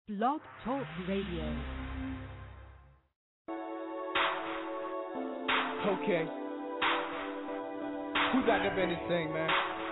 Blog Talk Radio. Okay. Who got up in this thing, man?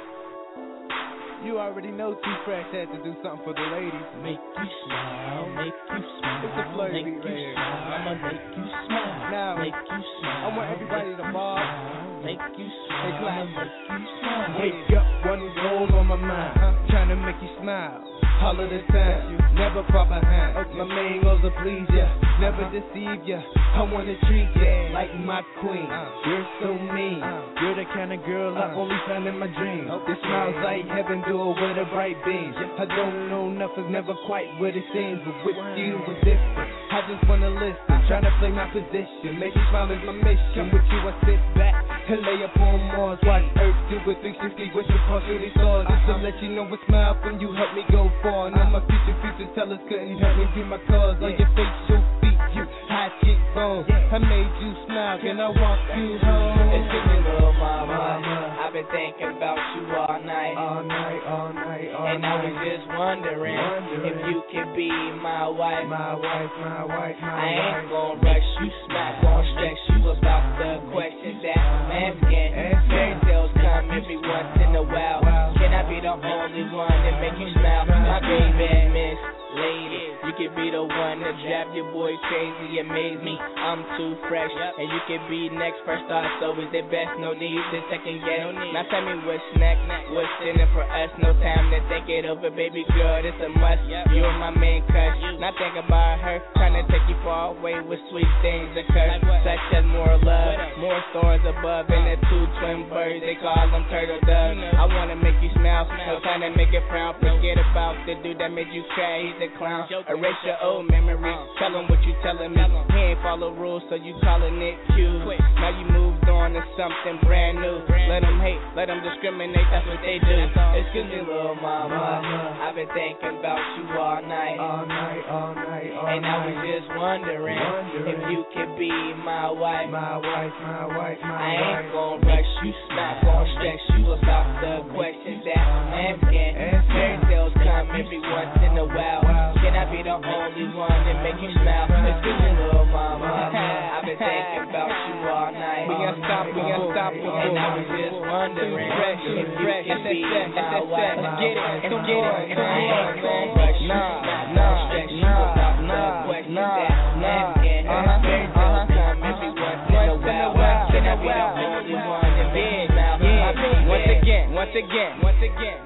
You already know Too Fresh had to do something for the ladies. Make you smile, make you smile. It's a flirty make you right smile, I'ma make you smile. Now, make you smile. I want everybody to bob. Make you smile, Hey, clap. I'ma make you smile. Wake up, one goal on my mind. Trying to make you smile. All of the time, never far behind. My main goals to please ya, never deceive ya. I wanna treat ya like my queen. You're so mean. You're the kind of girl I only found in my dreams. This smile's like heaven, do it with a bright beam. I don't know nothing, never quite what it seems, but with you it's different. I just wanna listen, trying to play my position. Make you smile is my mission. With you I sit back and lay up on Mars. Watch Earth do a 360 with the cross through these stars. Just to let you know a smile from you help me go far. Now my future tellers couldn't help me do my cause. On your facial feet, you high cheekbones. I made you smile, can I walk you home? It's me, little mama. I've been thinking about you all night. All night, all night, all and night. I was just wondering if you could be my wife. My wife, my wife, my I ain't wife. gonna rush you, not gonna stress you about the questions that I'm asking. Fairy tales come every once in a while. Can I be the only one that make you smile? My baby, Miss Lady, you could be the one that drive your boy crazy, amaze me. I'm too fresh, and you could be next. First thought, so is it best? No need to second guess. Now tell me what's next, what's in it for us? No time to think it over, baby girl, it's a must. You're my main crush. Now think about her, trying to take you far away with sweet things occur, such as more love, more stars above, and the two twin birds, they call them turtle doves. I wanna make you smile, no time to make it frown. Forget about the dude that made you cry, he's a clown. Erase your old memories, tell him what you telling me. He ain't follow rules, so you calling it cute. Now you moved on to something brand new. Let them hate, let them discriminate, that's what they do. Excuse me, little mama, I've been thinking about you all night. All night, all night, all and night. I was just wondering if you could be my wife. My wife, my wife, my I wife. ain't gonna rush you, not gonna stress you about the questions that I'm asking. Fairy tales come every once in a while. Can I be the only one that make you smile? Excuse me, little mama, I've been thinking about you all night. We unstoppable. And I was just wondering if you could be my wife. Let's get it, let's get it. I ain't gonna rush you, not gonna stress you about the questions that I'm asking. Fairy tales come every once in a while. Can I be the only one that make you smile? Once again.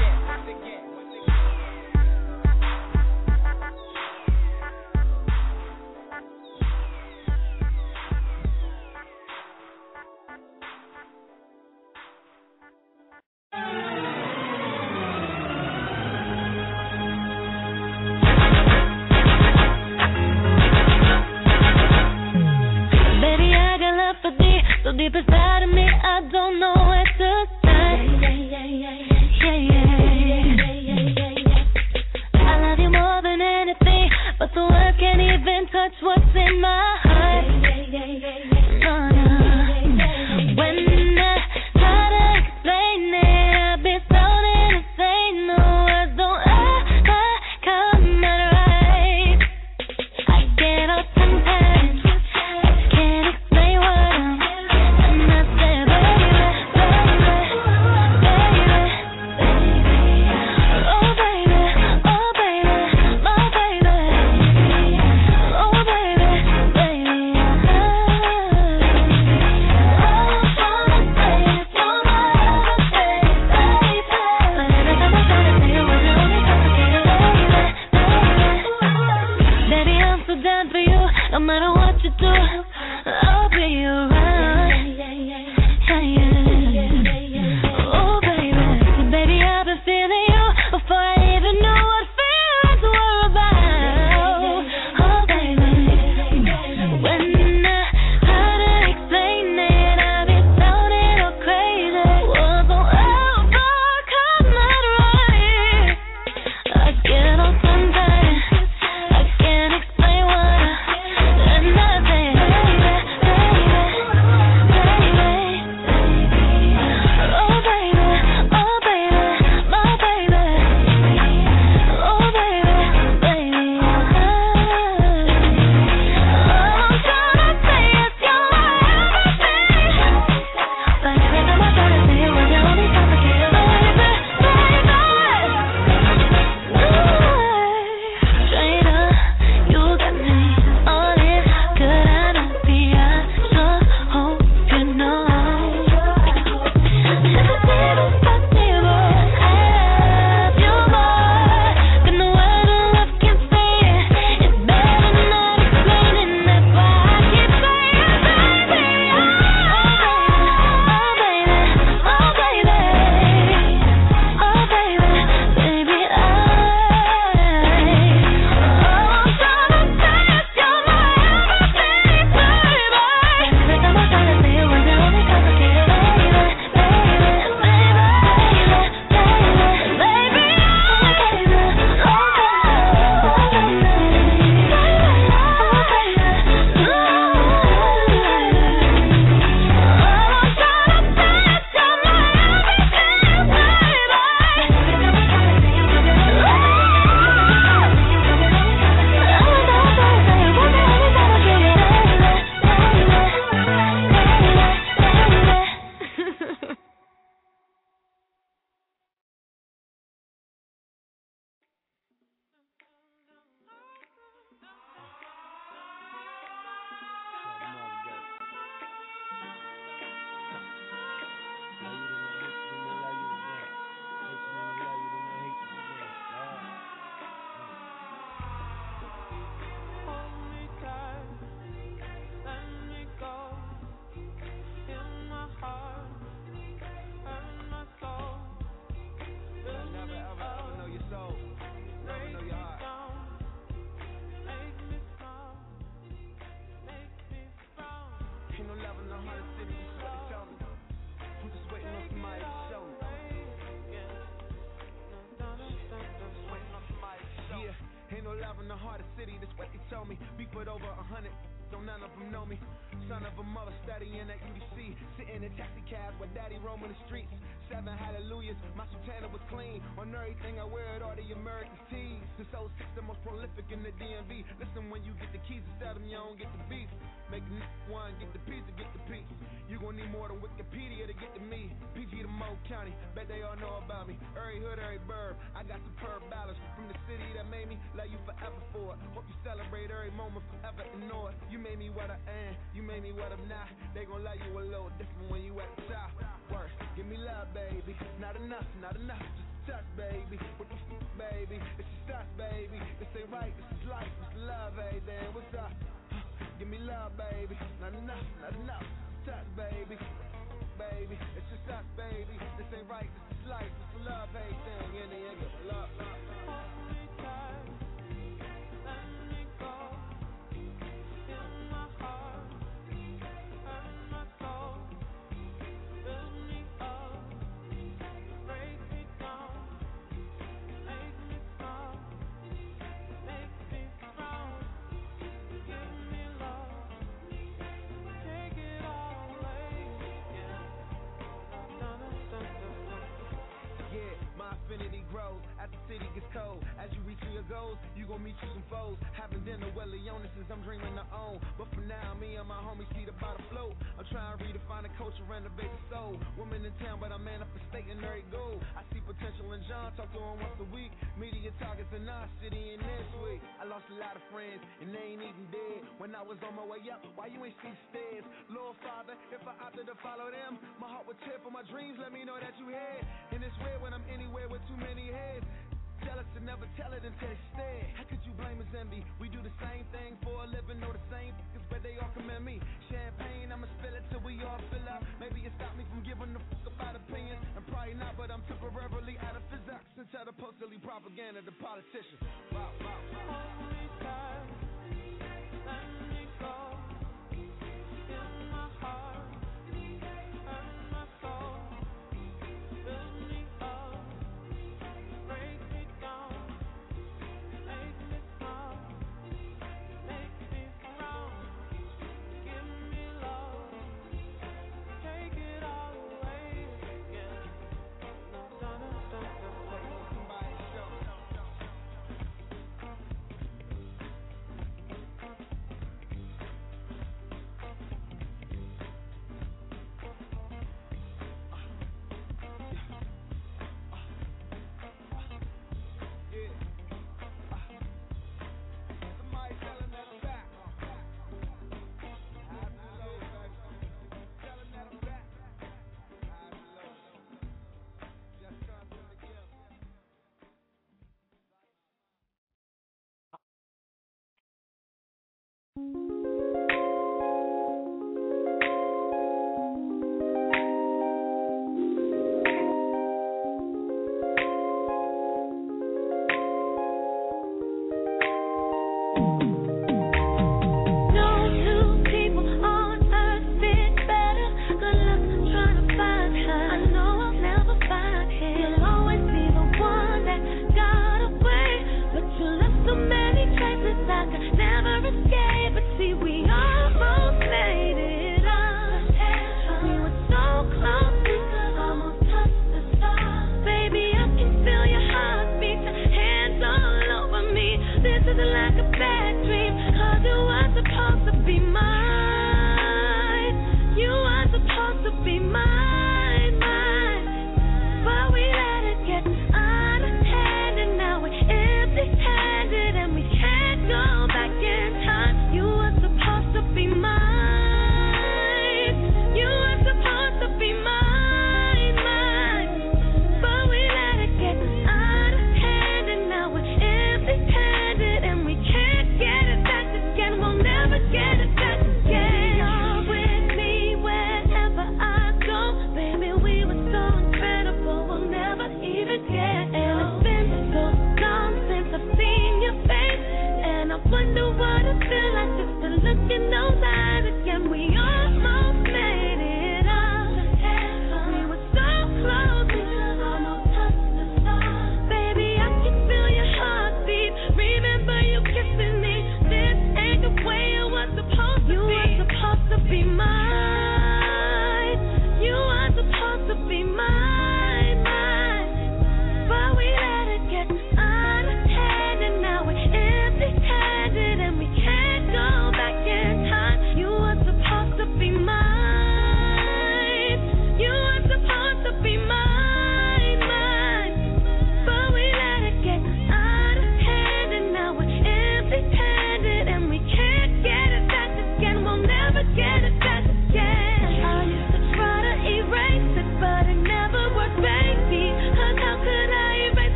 Baby, I got love for thee, so deep inside of me, I don't know where to start. I love you more than anything, but the world can't even touch what's in my heart. When I try to explain it, I've been sounding insane. The words don't ever come out right. I get all sometimes, I can't explain what I'm, and I say, baby, oh baby, oh baby, my baby, oh baby, baby, baby, I'm so down for you, no matter what you do, I'll be around. Oh baby, I've been feeling you before I even knew what feelings were about. Oh baby, when I try to explain it, I've been sounding all crazy. Words don't ever come out right. I get all sometimes, I can't explain what I, and I say, baby, love in the heart of city, that's what they told me. Beef with over 100, don't none of them know me. Son of a mother studying at UDC, sitting in taxi cabs with daddy roaming the streets. 7 hallelujahs, my sultana was clean. On everything I wear it, all the American tees. This 06 the most prolific in the DMV. Listen, when you get the keys, instead of them, you don't get the beef. Make the one, get the pizza, get the piece. You gon' need more than Wikipedia to get to me. PG to Mo County, bet they all know about me. Every hood, every burb, I got superb balance. From the city that made me, love you forever for it. Hope you celebrate every moment forever and know it. You made me what I am, you made me what I'm not. They gon' love you a little different when you at the top. Worse, give me love, baby. Not enough, just a touch, baby. What the fuck, baby? It's just us, baby. This ain't right, this is life, this is love, hey, then what's up? Give me love, baby. Not enough, just a touch, baby. Baby, it's just us, baby. This ain't right, this is life, this is love, hey, thing. In the end, give love. Hold me tight, let me go. In my heart, hurt my soul. Build me up, break me down, make me smile, make me strong. Give me love, take it all away. Yeah, my affinity grows as the city gets cold. As you reach your goals, you gon' meet you some foes. Having dinner with Leonis I'm dreaming to own. But for now, me and my homies see the bottom float. I'm trying to redefine the culture, renovate the soul. Women in town, but I'm manifesting every goal. I see potential in John, talk to him once a week. Media targets in our city and this week. I lost a lot of friends, and they ain't even dead. When I was on my way up, why you ain't see the stairs? Lord Father, if I opted to follow them, my heart would tear for my dreams, let me know that you here. And it's weird when I'm anywhere with too many heads. Jealous and never tell it until it's dead. How could you blame us envy? We do the same thing for a living, know the same things, but they all commend me. Champagne, I'ma spill it till we all fill up. Maybe it stopped me from giving a fuck about opinions, and probably not, but I'm temporarily out of physics until the supposedly propaganda, the politicians. Wow. Hold me tight, let me go. In my heart, hurt my soul. Build me up, break me down, make me smile, make me strong. Give me love, take it all away. Yeah. Somebody show. Somebody tell him that I'm back. Tell him that I'm back. Just come to the gift. No two people on earth fit better. Good luck trying to find her. I know I'll never find him. You'll always be the one that got away, but you left so many traces I could never escape. But see, we almost made it up. We were so close, we could almost touch the stars. Baby, I can feel your heartbeat, your hands all over me. This isn't like a bad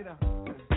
get up.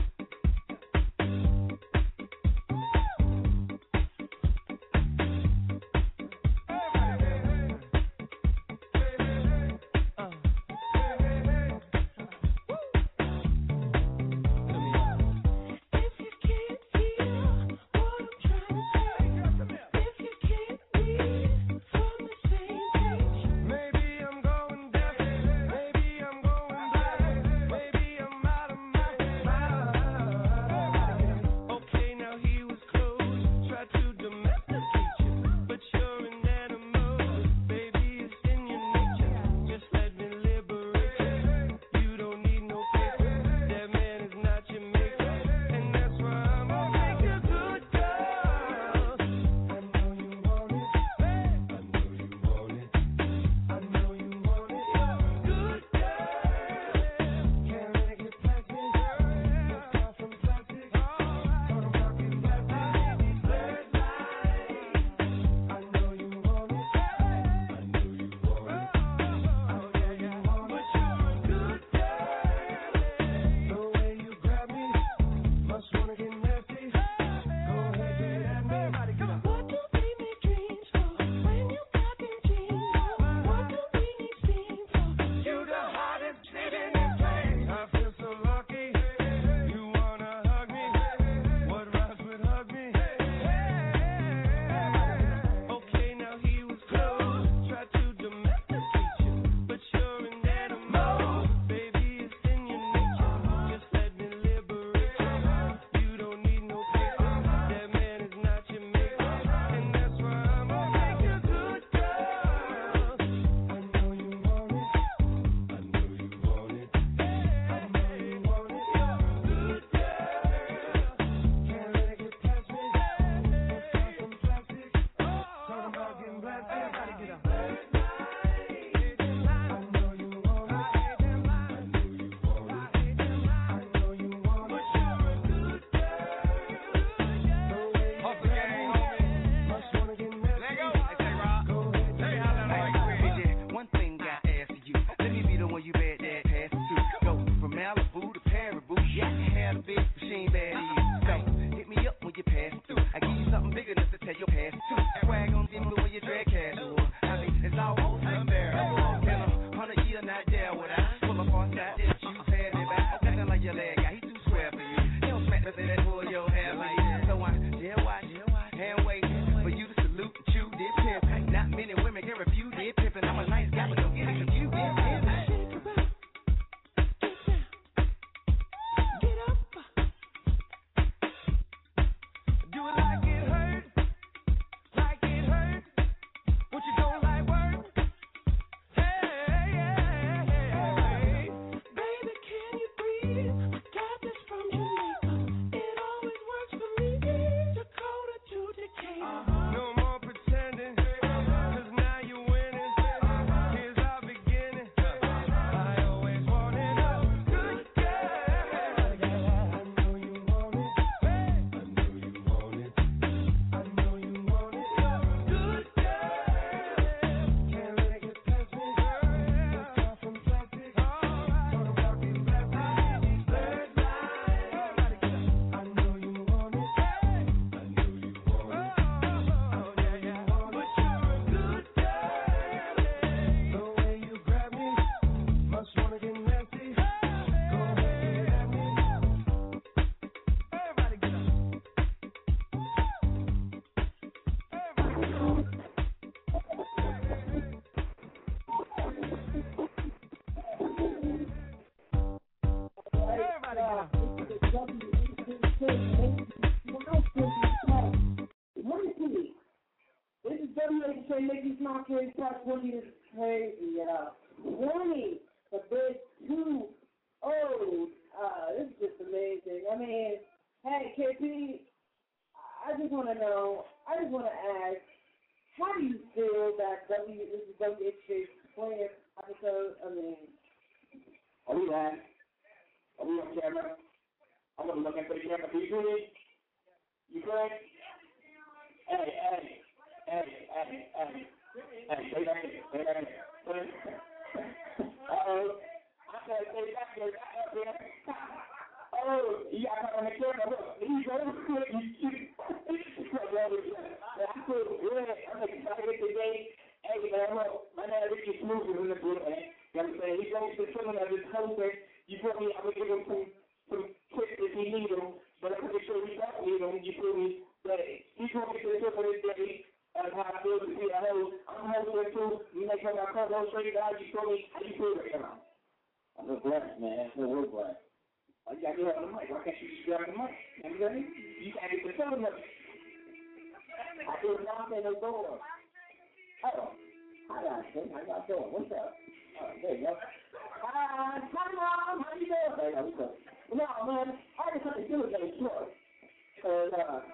Warning, the bridge 2 this is just amazing. I mean, hey, KP, I just want to ask, how do you feel that this is WHJ's 20th episode? I mean, are we live? Are we on camera? I'm going to look at the camera. Do you hear me? You good? Hey. Stay back here. Uh-oh. I said stay back here. bills to be a host. I'm a host here too. You make her my co-host, so you guys, you feel me? How you feel right now? I'm a blessed, man. So we're blessed. Why you gotta get on the mic? Why can't you just grab the mic? You know what I mean? You can't even tell them nothing. I do knock on the door. Oh, hi guys. How y'all doing? What's up? Oh, there you go. Hi, Mom. How you doing? Hey, what's up? No, man. I just have to do it very short. Cause,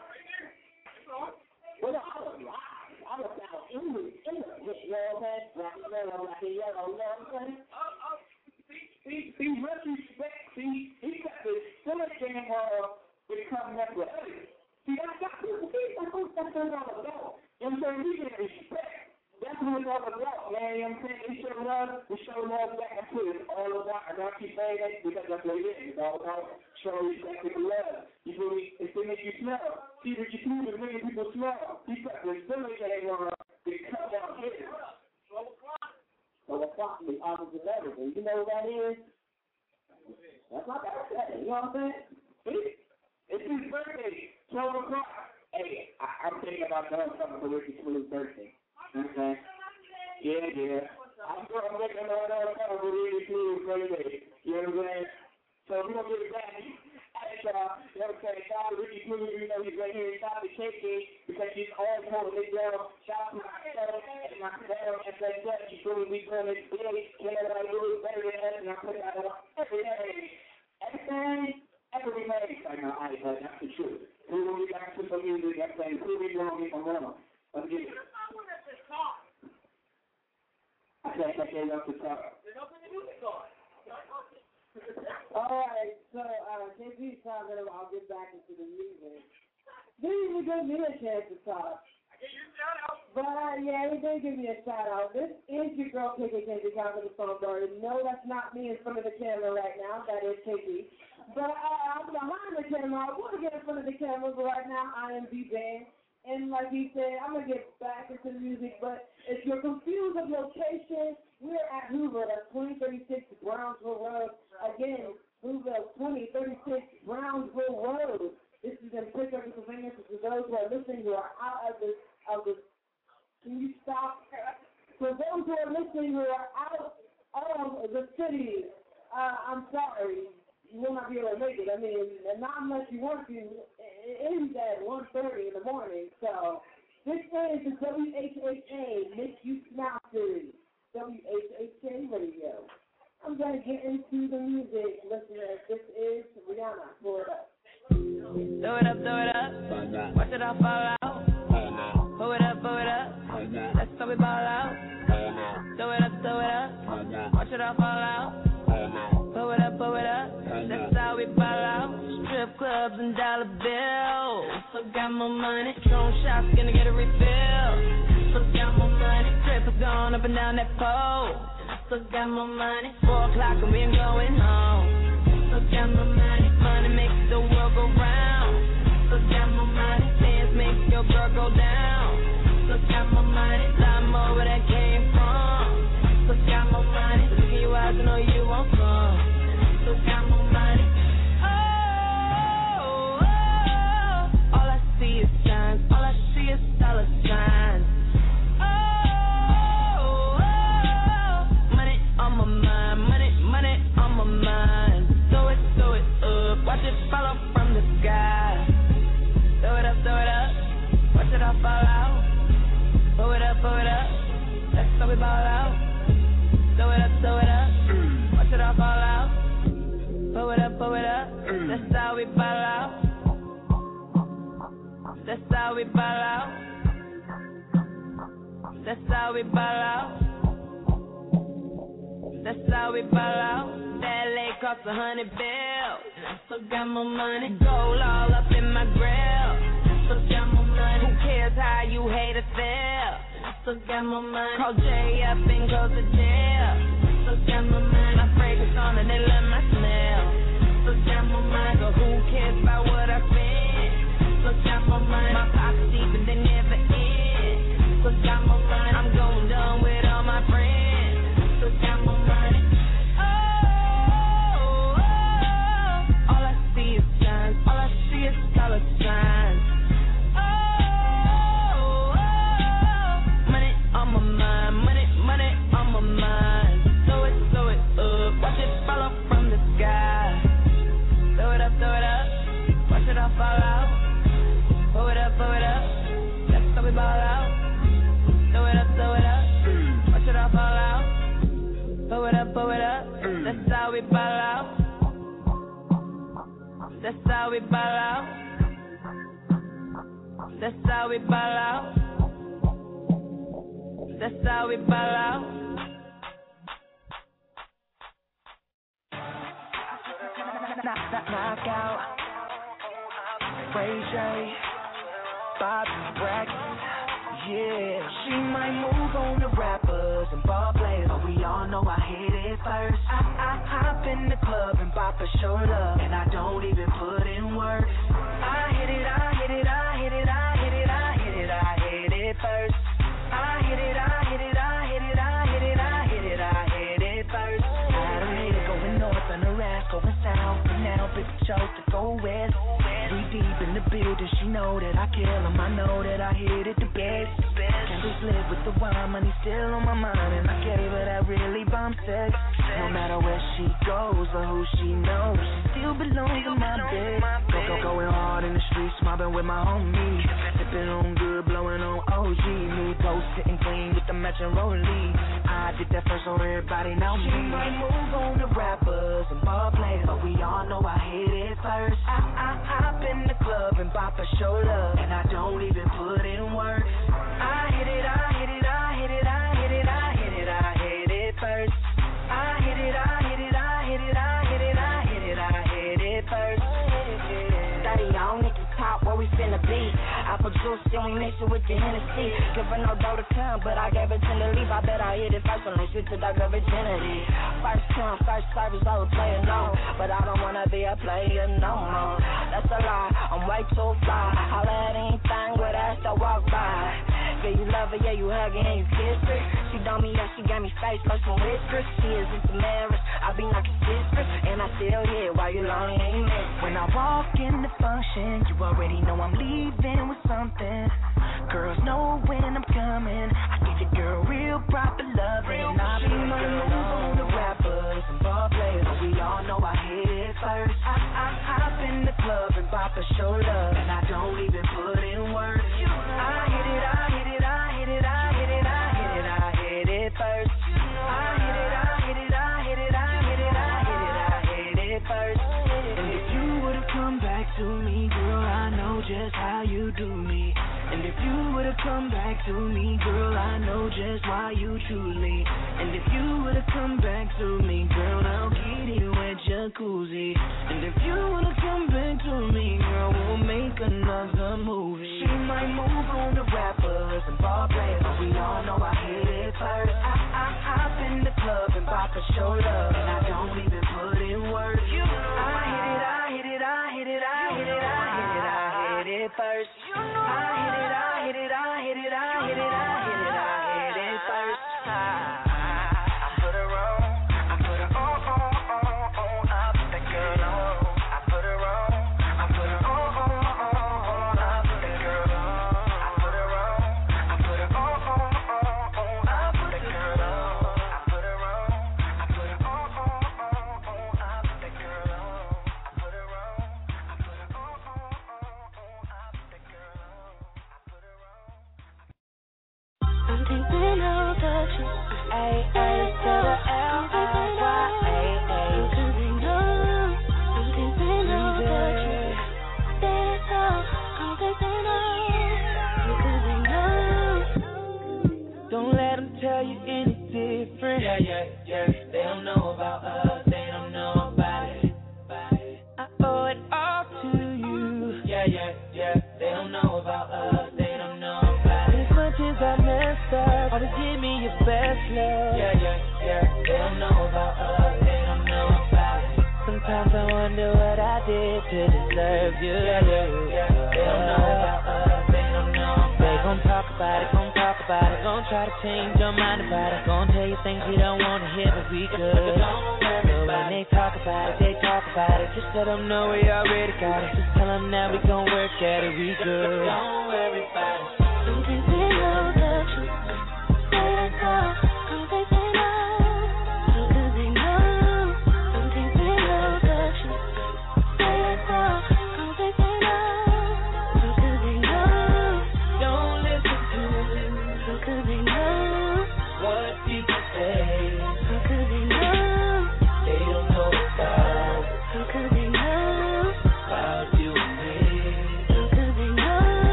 well, no, I was down in the you know what I'm saying? Black and yellow, you know what I'm saying? See, retrospect, he got the Steelers game when it comes next week. See, that's people, that's what it's all about. You know what I'm saying? We get respect. That's what it's all about, man. You know what I'm saying? We show love back and forth. It's all about, and I keep saying that because that's what it is. It's all about showing respect and love. You feel me? It's to make you smell. See, what you do is making people smell. He got the Steelers game they come down here. 12 o'clock, the opposite of everything. You know what that is? That's my birthday. You know what I'm saying? It's his birthday, 12 o'clock. Hey, I'm thinking about doing something for Ricky Smooth's birthday. Okay? Yeah. I'm making another something for Ricky Smooth's birthday. You know what I'm saying? So we're going to get it back. You know what I'm saying? Shout out to Ricky Smooth, you know he's right here. Shout out to KK because he's all for the big girl. Shout out to myself and my girl and say, yeah, you feel me? We doing this big. Can't nobody do it better than us, and I put it out every day. Every day. Like my iPad, that's the truth. We will be back to some music. I'm saying, prove me wrong if I'm wrong. Let's get it. I can't up the top. There's nothing to do with God. All right, so KP's talking about I'll get back into the music. Didn't even give me a chance to talk. I gave you a shout out. But yeah, he did give me a shout out. This is your girl KK Kenzie Counter the phone guard. No, that's not me in front of the camera right now. That is KP. But I'm behind the camera. I want to get in front of the camera, but right now I am DJing. And like he said, I'm going to get back into the music. But if you're confused of location, we're at Hoover. That's 2036 Brownsville Road. Again, Hoover, 2036 Brownsville Road. This is in Pittsburgh, Pennsylvania. For those who are listening who are out of the can you stop? For those who are listening who are out of the city, I'm sorry. You will not be able to make it. I mean, not unless you want to. It ends at 1:30 in the morning. So this is the WHHA Make You Smile series. WHHA Radio. I'm going to get into the music, listeners. This is Rihanna. Pull it up. Throw it up. Watch it all fall out. Pull it up. That's how we ball out. Throw it up. Watch it all fall out. Pull it up. That's how we ball out. Strip clubs and dollar bills. So got my money. Strong shots, gonna get a refill. So got my money. Strippers gone up and down that pole. So got my money. 4 o'clock and we ain't going home. So got my money. Money makes the world go round. So got my money. Dance makes your girl go down. So got my money. Lot more where that came from. So got my money. Look in your eyes, I know you won't come. So got my money. Oh, all I see is signs. All I see is dollar signs. Oh, money on my mind. Money on my mind. Throw it up. Watch it fall off from the sky. Throw it up. Watch it all fall out. Pull it up. That's how we ball out. Throw it up. Watch it all fall out. Pull it up. That's how we ball out. That's how we ball out. That's how we ball out. That's how we ball out. That lake cost $100 bills. So got my money. Gold all up in my grill. So got my money. Who cares how you hate or feel? So got my money. Call Jay up and go to jail. So got my money. My fragrance on and they love my smell. So got my money. So who cares about what I spend? So got my money. My pockets deep and they never end. So got my money. I'm going done with all my friends. So got my money. All I see is signs. All I see is dollar signs. ball out. That's how we ball out. That's how we ball out. That's how we ball out. Knockout. Ray J, Bob Brackett. Yeah, she might move on the rappers and ball players, but we all know I hit it first. I hop in the club and bop a show love, and I don't even put in work. I hit it, I hit it, I hit it, I hit it, I hit it, I hit it first. I hit it, I hit it, I hit it, I hit it, I hit it, I hit it first. I don't hit it going north and the rest going south, but now big chose to go west. We deep in the building, she know that I kill him, I know that I hit it the best. Candles lit with the wine, money still on my mind, and I gave her that really bomb sex. No matter where she goes or who she knows, she still belongs in my bed. Going hard in the streets, mobbing with my homies, sipping on good, blowing on OG. Me go sitting clean with the matching rollie. I did that first so everybody know me. She might move on the rappers and ball players, but we all know I hit it first. I hop in the club and bop a show love, and I don't even put in work. I hit it, I hit it, I hit it, I hit it, I hit it, I hit it first. I hit it, I hit it, I hit it, I hit it, I hit it, I hit it first. 30 on at the top where we finna be. Apple juice, then we mix it with the Hennessy. Give her no dough to come, but I gave her 10 to leave. I bet I hit it first when they switch to dog of virginity. First come, first service, I was playing no, but I don't wanna be a player no more. That's a lie, I'm way too fly. Holla at anything with ass that walk by. Yeah, you love her, yeah, you hug her and you kiss her. She done me up, she got me face like some whiskers. She is into marriage, I be knocking sisters, and I still here while you lonely and you miss. When I walk in the function, you already know I'm leaving with something. Girls know when I'm coming. I give your girl real proper love, and I be my move on the rappers and ball players, but we all know I hit it first. I hop in the club and bop a show love, and I don't even put in work. I hit it, I hit it, I hit it, I hit it, I hit it, I hit it first. I hit it, I hit it, I hit it, I hit it, I hit it, I hit it first. And if you would've come back to me, girl, I know just how you do me. And if you would've come back to me, girl, I know just why you choose me. And if you would've come back to me, girl, I'll get you a jacuzzi. And if you would've come back to me, girl, we'll make another movie. She might move on the rappers and ball players, but we all know I hit it first. I hop in the club and bop a show love, and I don't even put in work. I hit it, I hit it, I hit it, I hit it, I hit it, I hit it first. I hit it, I hit it, I hit it, I hit it, I hit it, I hit it first. I put her on, I put her on, I put that girl on. I put her on, I put her on, I put that girl on. I put her on, I put her on, I put that girl on. I put her on, I put her on, I put that girl on. I put her on, I put her on, I put that girl on. I'm thinking of the truth. A to the L-I-Y-A-A. Because they know I'm thinking of the truth. That's all. Because they know. Don't let them tell you any different. Yeah. They don't know about us. They don't know about it. I owe it all to you. Yeah. They don't know about us. They don't know about it. As much as I messed up, always give me your best love. Yeah. They don't know about us. They don't know about it. Sometimes I wonder what I did to deserve you. Yeah. They don't know about us. They don't know about it. They gon' talk about it, gon' try to change your mind about it, gon' tell you things you don't wanna hear, but we good. But when they talk about it, just let them know we already got it. Just tell them that we gon' work at it, we good. Don't worry about it. I'm thinking of the truth. That's all. Because they know. Because they know. I'm thinking of the truth. That's all. Because they know. Because they know. Don't listen to because they know what people say. because they know They don't know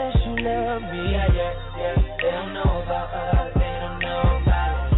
that you love me. Yeah, yeah, yeah. They don't know about us. They don't know about it.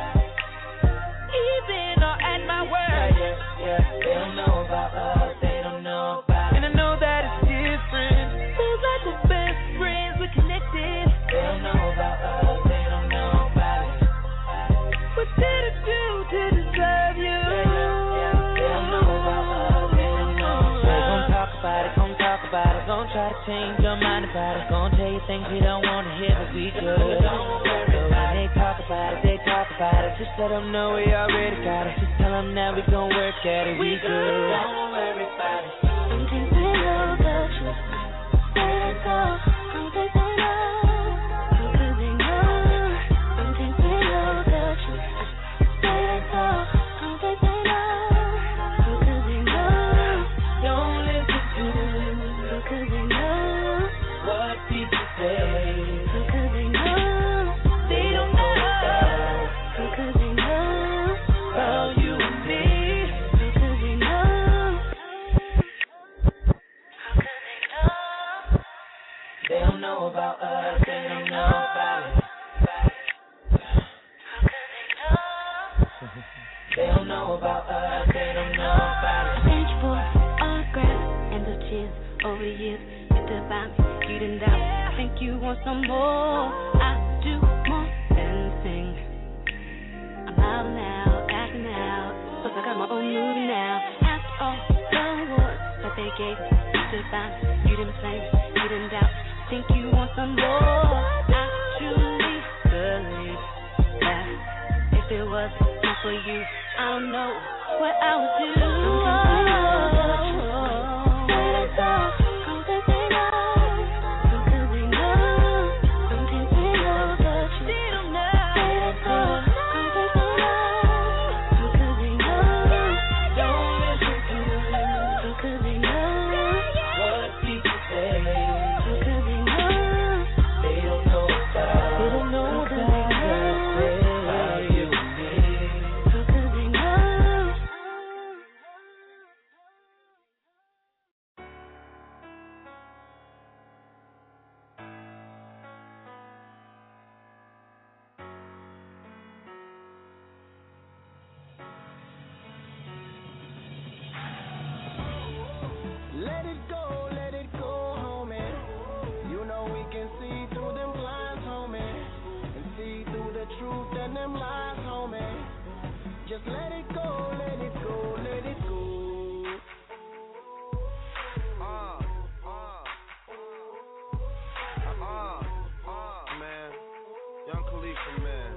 Even or at my word. Yeah, yeah, yeah. They don't know about us. They don't know about it. And I know that it's different. Feels like we're best friends. We're connected. They don't know about us. They don't know about it. What did I do to deserve you? Yeah, yeah, yeah. They don't know about us. They don't know about it. Gon' talk about it, gon' talk about it, gon' try to change your mind about it, gon' tell you things you don't wanna hear, but we good. So when they talk about it, just let them know we already got it. Just tell them now we gon' work at it, we good. Don't worry about it. Something we know the truth. Let it go. Something they know. Because they know. Something we know the truth. Let it go. Something they know. Because they know. Don't listen to Because they know. what people say. Because they know. They don't know Because they know. about you and me. Because they know. They don't know about us. They don't know about it. They don't know about us. They don't know about it. Thank you for autographs and the tears over the years. You about me, you didn't doubt. I think you want some more. I do more than sing. I'm out now, acting out. Plus I got my own movie now. After all the awards that they gave me, you about me, you didn't play me, you didn't doubt. I think you want some more. I truly believe that if it was not for you, I don't know what I would do. Let it go. Something they know. Because they know. Something they know the truth. They don't know. Let it go. Something they know. Because they know. Don't listen to Because they know. what people say. Because they know. They don't know about. They don't know about about you and me. Because they know. Let it go, homie. You know we can see through them blinds, homie, and see through the truth and them lies, homie. Just let it go, let it go, let it go. Man, Young Khalifa, man.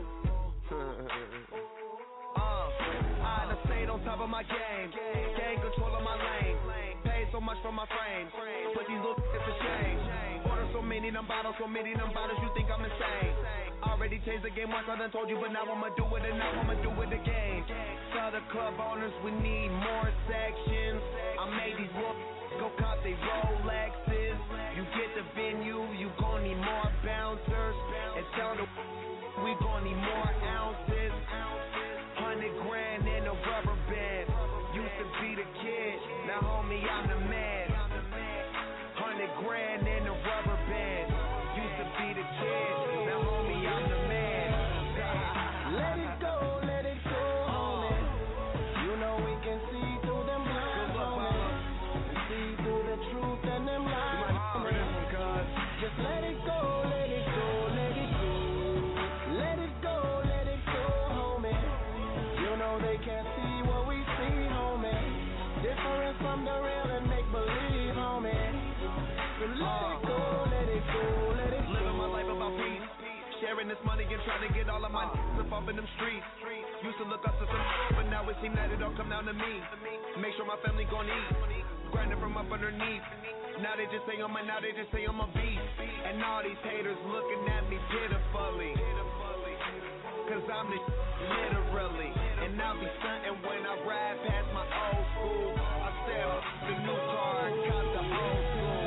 I stayed on top of my game, gain control of my lane. Paid so much for my frame, but these little it's a shame. Order so many them bottles, you think I'm insane. Already changed the game once, I done told you, but now I'ma do it and now I'ma do it again. Tell the club owners we need more sections. I made these little go cop they Rolexes. You get the venue, you gon' need more bouncers. And tell the we gon' need more ounces. 100 grand in a rubber band. Used to be the kid, now homie I'm the man. 100 grand in a rubber band. Used to be the kid, now homie I'm the man. Let it go, homie. You know we can see through them blinds, homie. We see through the truth and them lies, homie. Just let it go, let it go, let it go. Let it go, homie. You know they can't see what we see, homie. Different from the real and make believe, homie. So let it go, let it go, let it go. Living my life about peace. Sharing this money and trying to get all of my up off in them streets. Used to look up to some, but now it seems that it all come down to me. Make sure my family gon' eat. Grinding from up underneath. Now they just say I'm a beast. And all these haters looking at me pitifully. Cause I'm the literally. And I'll be stunting when I ride past my old school. I said the new car, got the old school.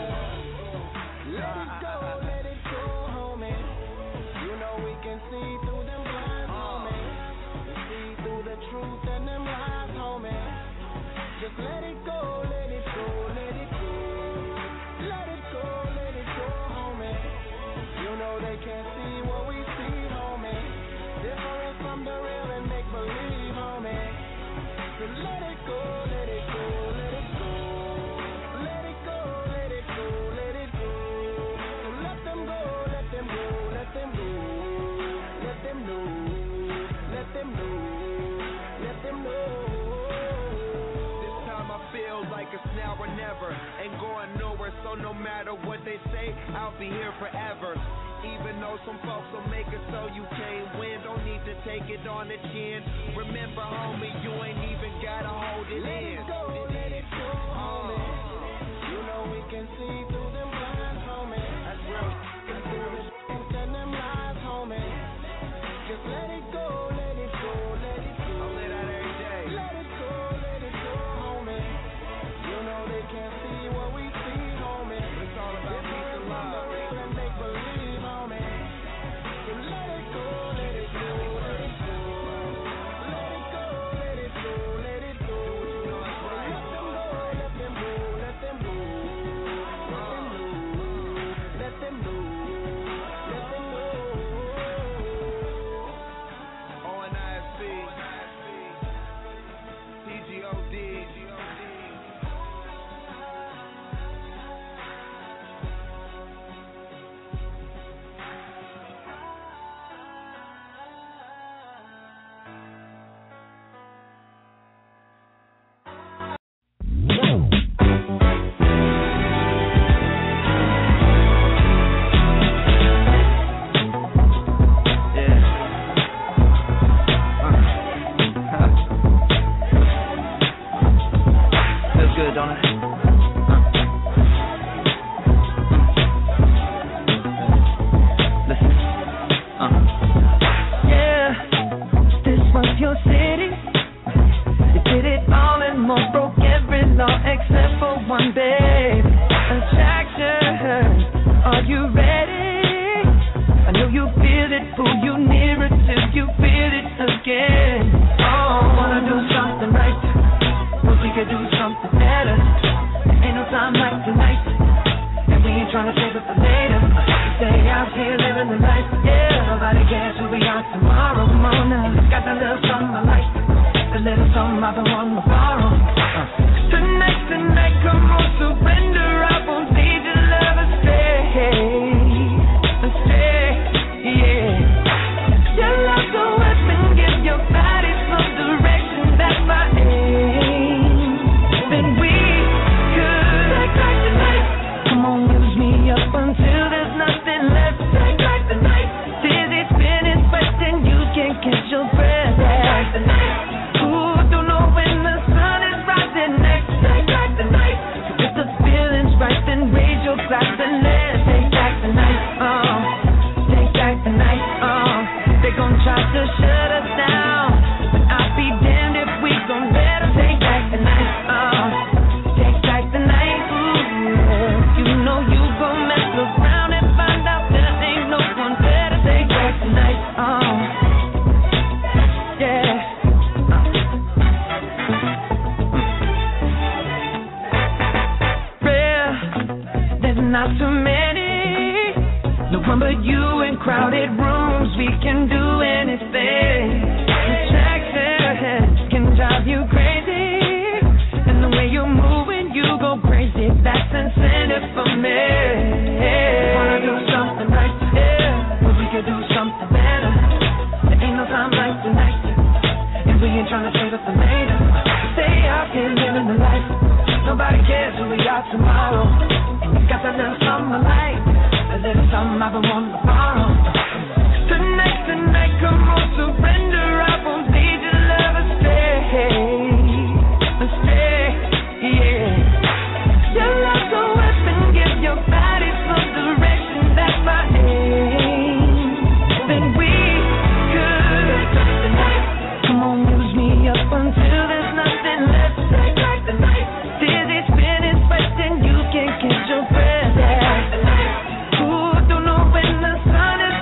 Let it go, homie. You know we can see through them blinds, homie. We see through the truth and them lies, homie. Just let it go, let it go, let it go. Let it go, homie. they can't see what we see, homie. Different from the real and make believe, homie. So let it go, let it go, let it go. Let it go, let it go, let it go. So let them go, let them go, let them go. Let them know, let them know, let them know. This time I feel like it's now or never. Ain't going nowhere, so no matter what they say, I'll be here forever. Even though some folks will make it so you can't win, don't need to take it on the chin. Remember, homie, you ain't even gotta hold it in. Let it go, homie. You know we can see through them blinds, homie. That's real. Through the shit and them lies, homie. Just let it go, let it go, let it go. I live that every day. Let it go, homie. You know they can't see what we see, homie. It's all about peace and love. And make believe, homie. So let it go, let it go, let it go. Let it go, let it go, let it go. You know it's right. Let them go, let them go. Let them know, let them know. ONISP, TGOD. Feels good, don't it? Listen. Yeah, this was your city. You did it all and more, broke every law except for one, babe. Attraction, are you ready? I know you feel it, pull you nearer till you feel it again. Oh, wanna do something right, but we could do something better. There ain't no time like tonight, and we ain't tryna save it for later. Stay out here living the life, yeah. Nobody cares who we are tomorrow. Come on now, got that little something I like, the little something I've been wanting to borrow. Tonight, come on, surrender. I won't leave your love and stay, yeah. Your love's a weapon, give your body some direction. That's my aim. Then we could take back the night. Come on, use me up until there's nothing left. Take back the night. Dizzy, spinning, sweating, you can't catch your breath. Take back the night. Ooh, don't know when the sun is rising next. Take back the night. If the feeling's right, then raise your glass and let's take back the night. Take back the night. They gon' try to shut us down, but I'll be damned if we gon' let them take back the night. Take back the night. Ooh, you know you gon' mess around and find out there ain't no one better. Take back the night. Yeah. There's not too many, no one but you in crowded rooms. We can do anything. Attraction can drive you crazy, and the way you're moving, you go crazy. That's incentive for me. Wanna do something right, yeah, but we could do something better. There ain't no time like tonight, and we ain't tryna save it for later. Stay out here living the life. Nobody cares who we are tomorrow. And you got that little something I like, a little something I've been wanting to borrow. Tonight, come on, surrender. I won't leave your love and stay, yeah. Your love's a weapon, give your body some direction. That's my aim. Then we could take back the night. Come on, use me up until there's nothing left. Take back the night. Dizzy, spinning, sweating, you can't catch your breath. Ooh, don't know when the sun is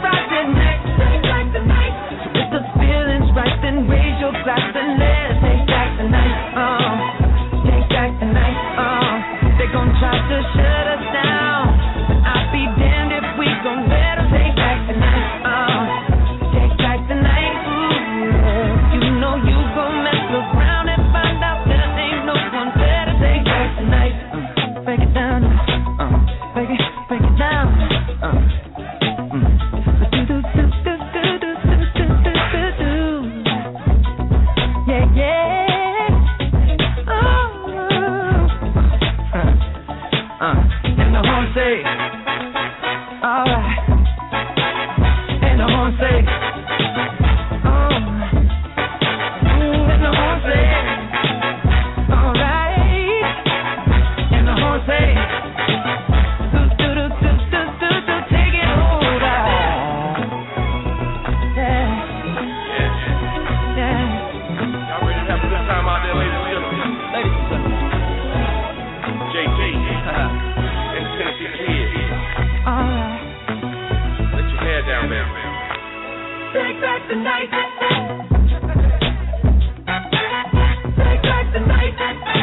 the horn say, and the horn say, alright, and the horn say, take it over. Yeah. Y'all ready to have a good time out there, ladies and gentlemen? Ladies and gentlemen. JT and Tennessee Kid. Alright. Let your hair down there. Take back the night. Take back the night.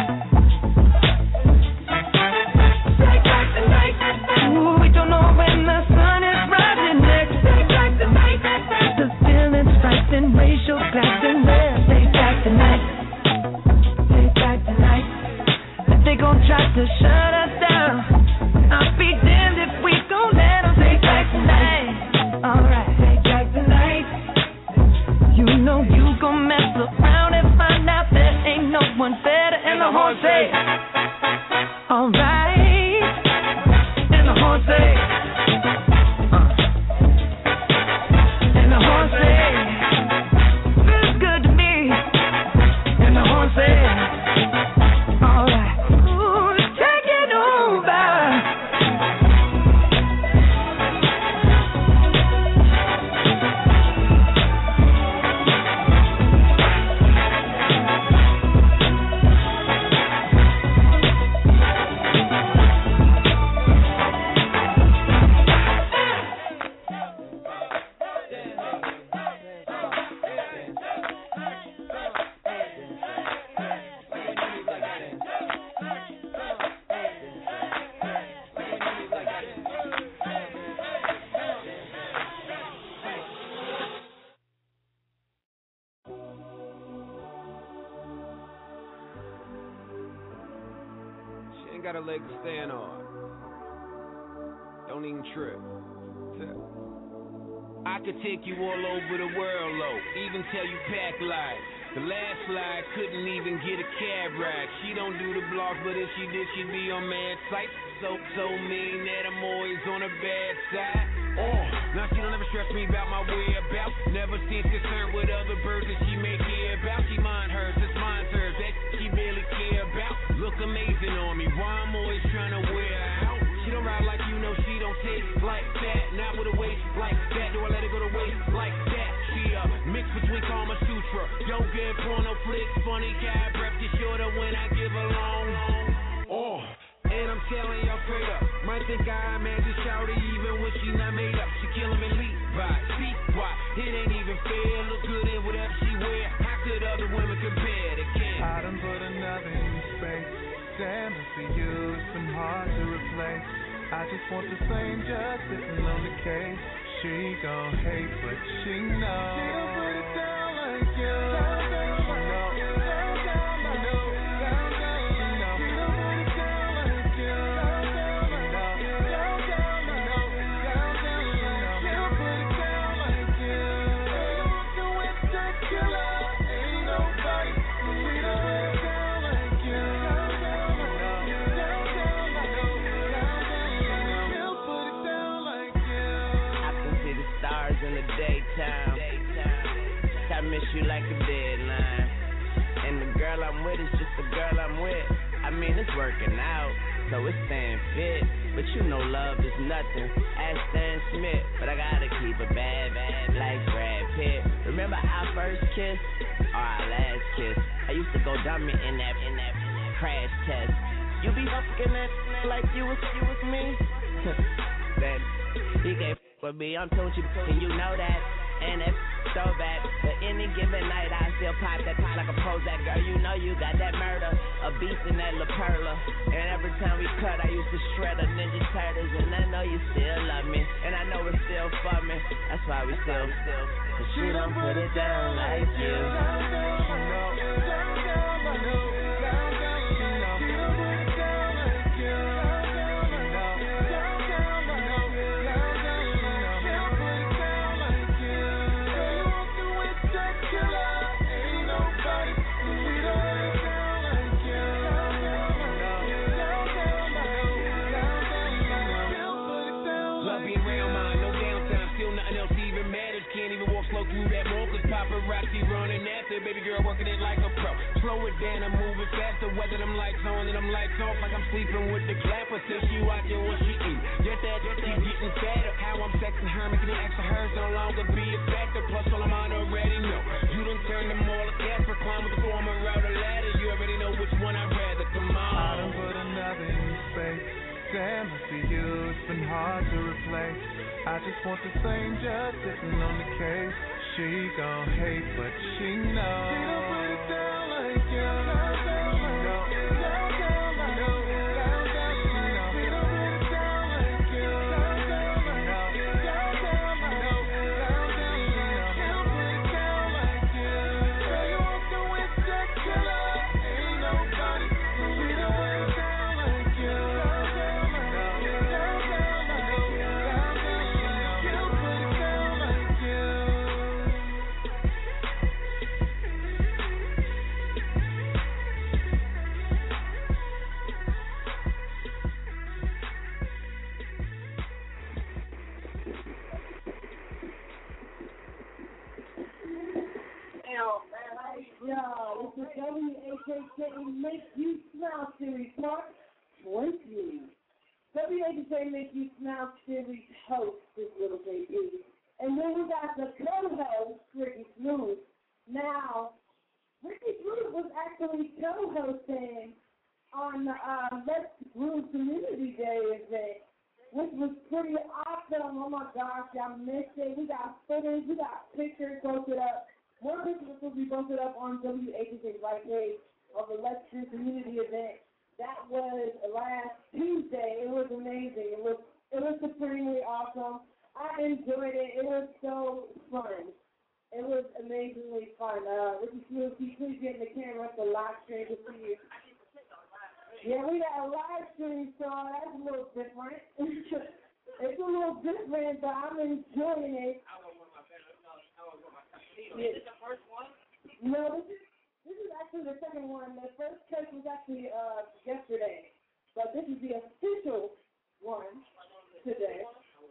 Take back the night. Ooh, we don't know when the sun is rising next. Take back the night. The feeling's rising, racial class and red. Take back the night. Take back the night. If they gon' try to shut us down, I'll be damned if we gon' let them take back the night. Alright, take back the night. You know you gon' mess around and find out there ain't no one better. And the horn say, alright. And the horn say, and the horn say, feels good to me. And the horn say, alright. Ooh, take it over. She ain't got a leg to stand on. Don't even trip. I could take you all over the world, low. Even tell you pack lies. The last slide couldn't even get a cab ride. She don't do the blogs, but if she did, she'd be on mad sites. So mean that I'm always on her bad side. Oh, now she don't ever stress me about my whereabouts. Never seems concerned with other birds that she may care about. She mind hers, it's mine hers, that she barely care about. Look amazing on me, why I'm always trying to wear her out. She don't ride like you know, she don't taste like that. Not with a waist like that, do I let it go to waste like that? She mix between Kama Sutra, yoga and porno flicks. Funny guy, breath gets shorter when I give her long. Oh, and I'm telling y'all straight up, might think I imagine shouty even when she not made up. She kill him and Levi, see why? It ain't even fair, look good in whatever she wear. How could other women compare? They can't. I done put another in space. Damn it for you, it's been hard to replace. I just want the same, just sitting on the case. She gon' hate, but she knows. She don't put it down like you. I miss you like a deadline. And the girl I'm with is just the girl I'm with. I mean, it's working out, so it's staying fit. But you know love is nothing. Ask Stan Smith, but I gotta keep it bad like Brad Pitt. Remember our first kiss? Or our last kiss? I used to go dummy in that crash test. You be fucking that like you was me? That he can't with me, I'm Tunechi, and you know that. And that's so bad. But any given night, I still pop that like a Prozac. Girl, you know you got that murder, a beast in that La Perla. And every time we cut, I used to shred a Ninja Turtles. And I know you still love me, and I know it's still for me. That's why we still. But she don't put it down like you. Love being around mine, no downtime, still nothing else even matters. girl working it like a pro. Slow it down and move it faster. Whether them lights on and them lights off, like I'm sleeping with the clapper. Till she watching what she eat. Get that keep getting fatter. How I'm sexing her, making it extra hers no longer be a factor. Plus all I'm on already know. You done turned them all to Casper. Climb with the former route or ladder. You already know which one I'd rather. Come on. I done put another in your space. Damn, I see you. It's been hard to replace. I just want the same, just sitting on the case. She gon' hate, but she knows. She don't put it down like you. This is WHHK Make You Smile Series, Part 20. WHHK Make You Smile Series host is Little baby. And then we got the co-host, Ricky Smooth. Now, Ricky Smooth was actually co-hosting on the Let's Groove Community Day event, which was pretty awesome. Oh my gosh, y'all missed it. We got footage, we got pictures posted up. More pictures will be posted up on WHH's right page of the Let's Groove Community event. That was last Tuesday. It was amazing. It was supremely awesome. I enjoyed it. It was so fun. It was amazingly fun. Ricky Smooth, please get in the camera up the live stream to see you. Yeah, we got a live stream, so that's a little different. It's a little different, but I'm enjoying it. Is this the first one? No, this is actually the second one. The first case was actually yesterday, but this is the official one today.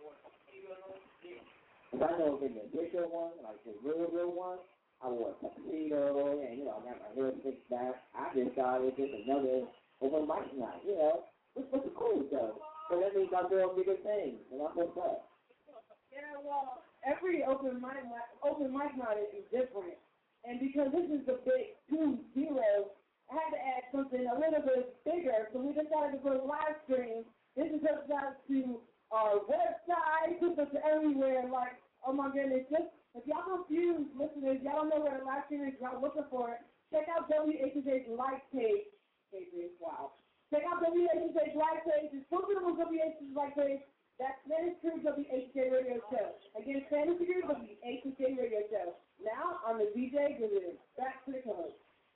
If I know in the official one, like the real one, I wore a tuxedo and, I got my hair fixed back. I just thought it was just another open mic night, which was cool though. So that means I'm doing bigger things, and I'm so glad. Yeah, well, every open mic night is different. And because this is the big 2-0, I had to add something a little bit bigger. So we decided to put a live stream. This is hooked up to our website, hooked up to everywhere. Like, oh my goodness, just if y'all confused listeners, y'all don't know where the live stream is, y'all looking for it, check out WHH's live page. Wow. Check out WHH's live page. It's posted on WHH's live page. That's Spanish Crew WHJ Radio Show. Again, Spanish Crew WHJ Radio Show. Now, I'm the DJ Guru. Back to the co-host.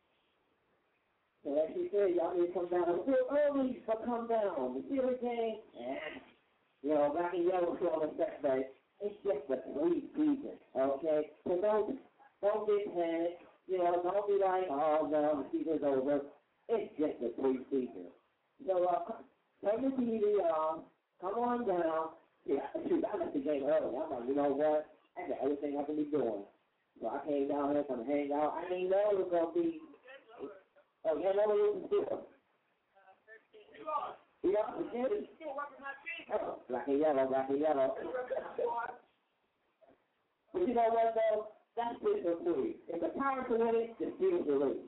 So like she said, y'all need to come down a little early, but come down. The Steelers game, black and yellow for all the sex, right? It's just a pre-season, okay? So don't get panicked. Don't be like, oh, no, the season's over. It's just a pre-season. So, turn the TV on. Come on down. Yeah, shoot, I left the game early. I'm like, you know what? I got everything I can be doing. So I came down here to hang out. I didn't know it was going to be. Oh, yeah, no, it was still. Black and yellow. But you know what, though? That's business for you. If the power to win it, the Steelers will lose.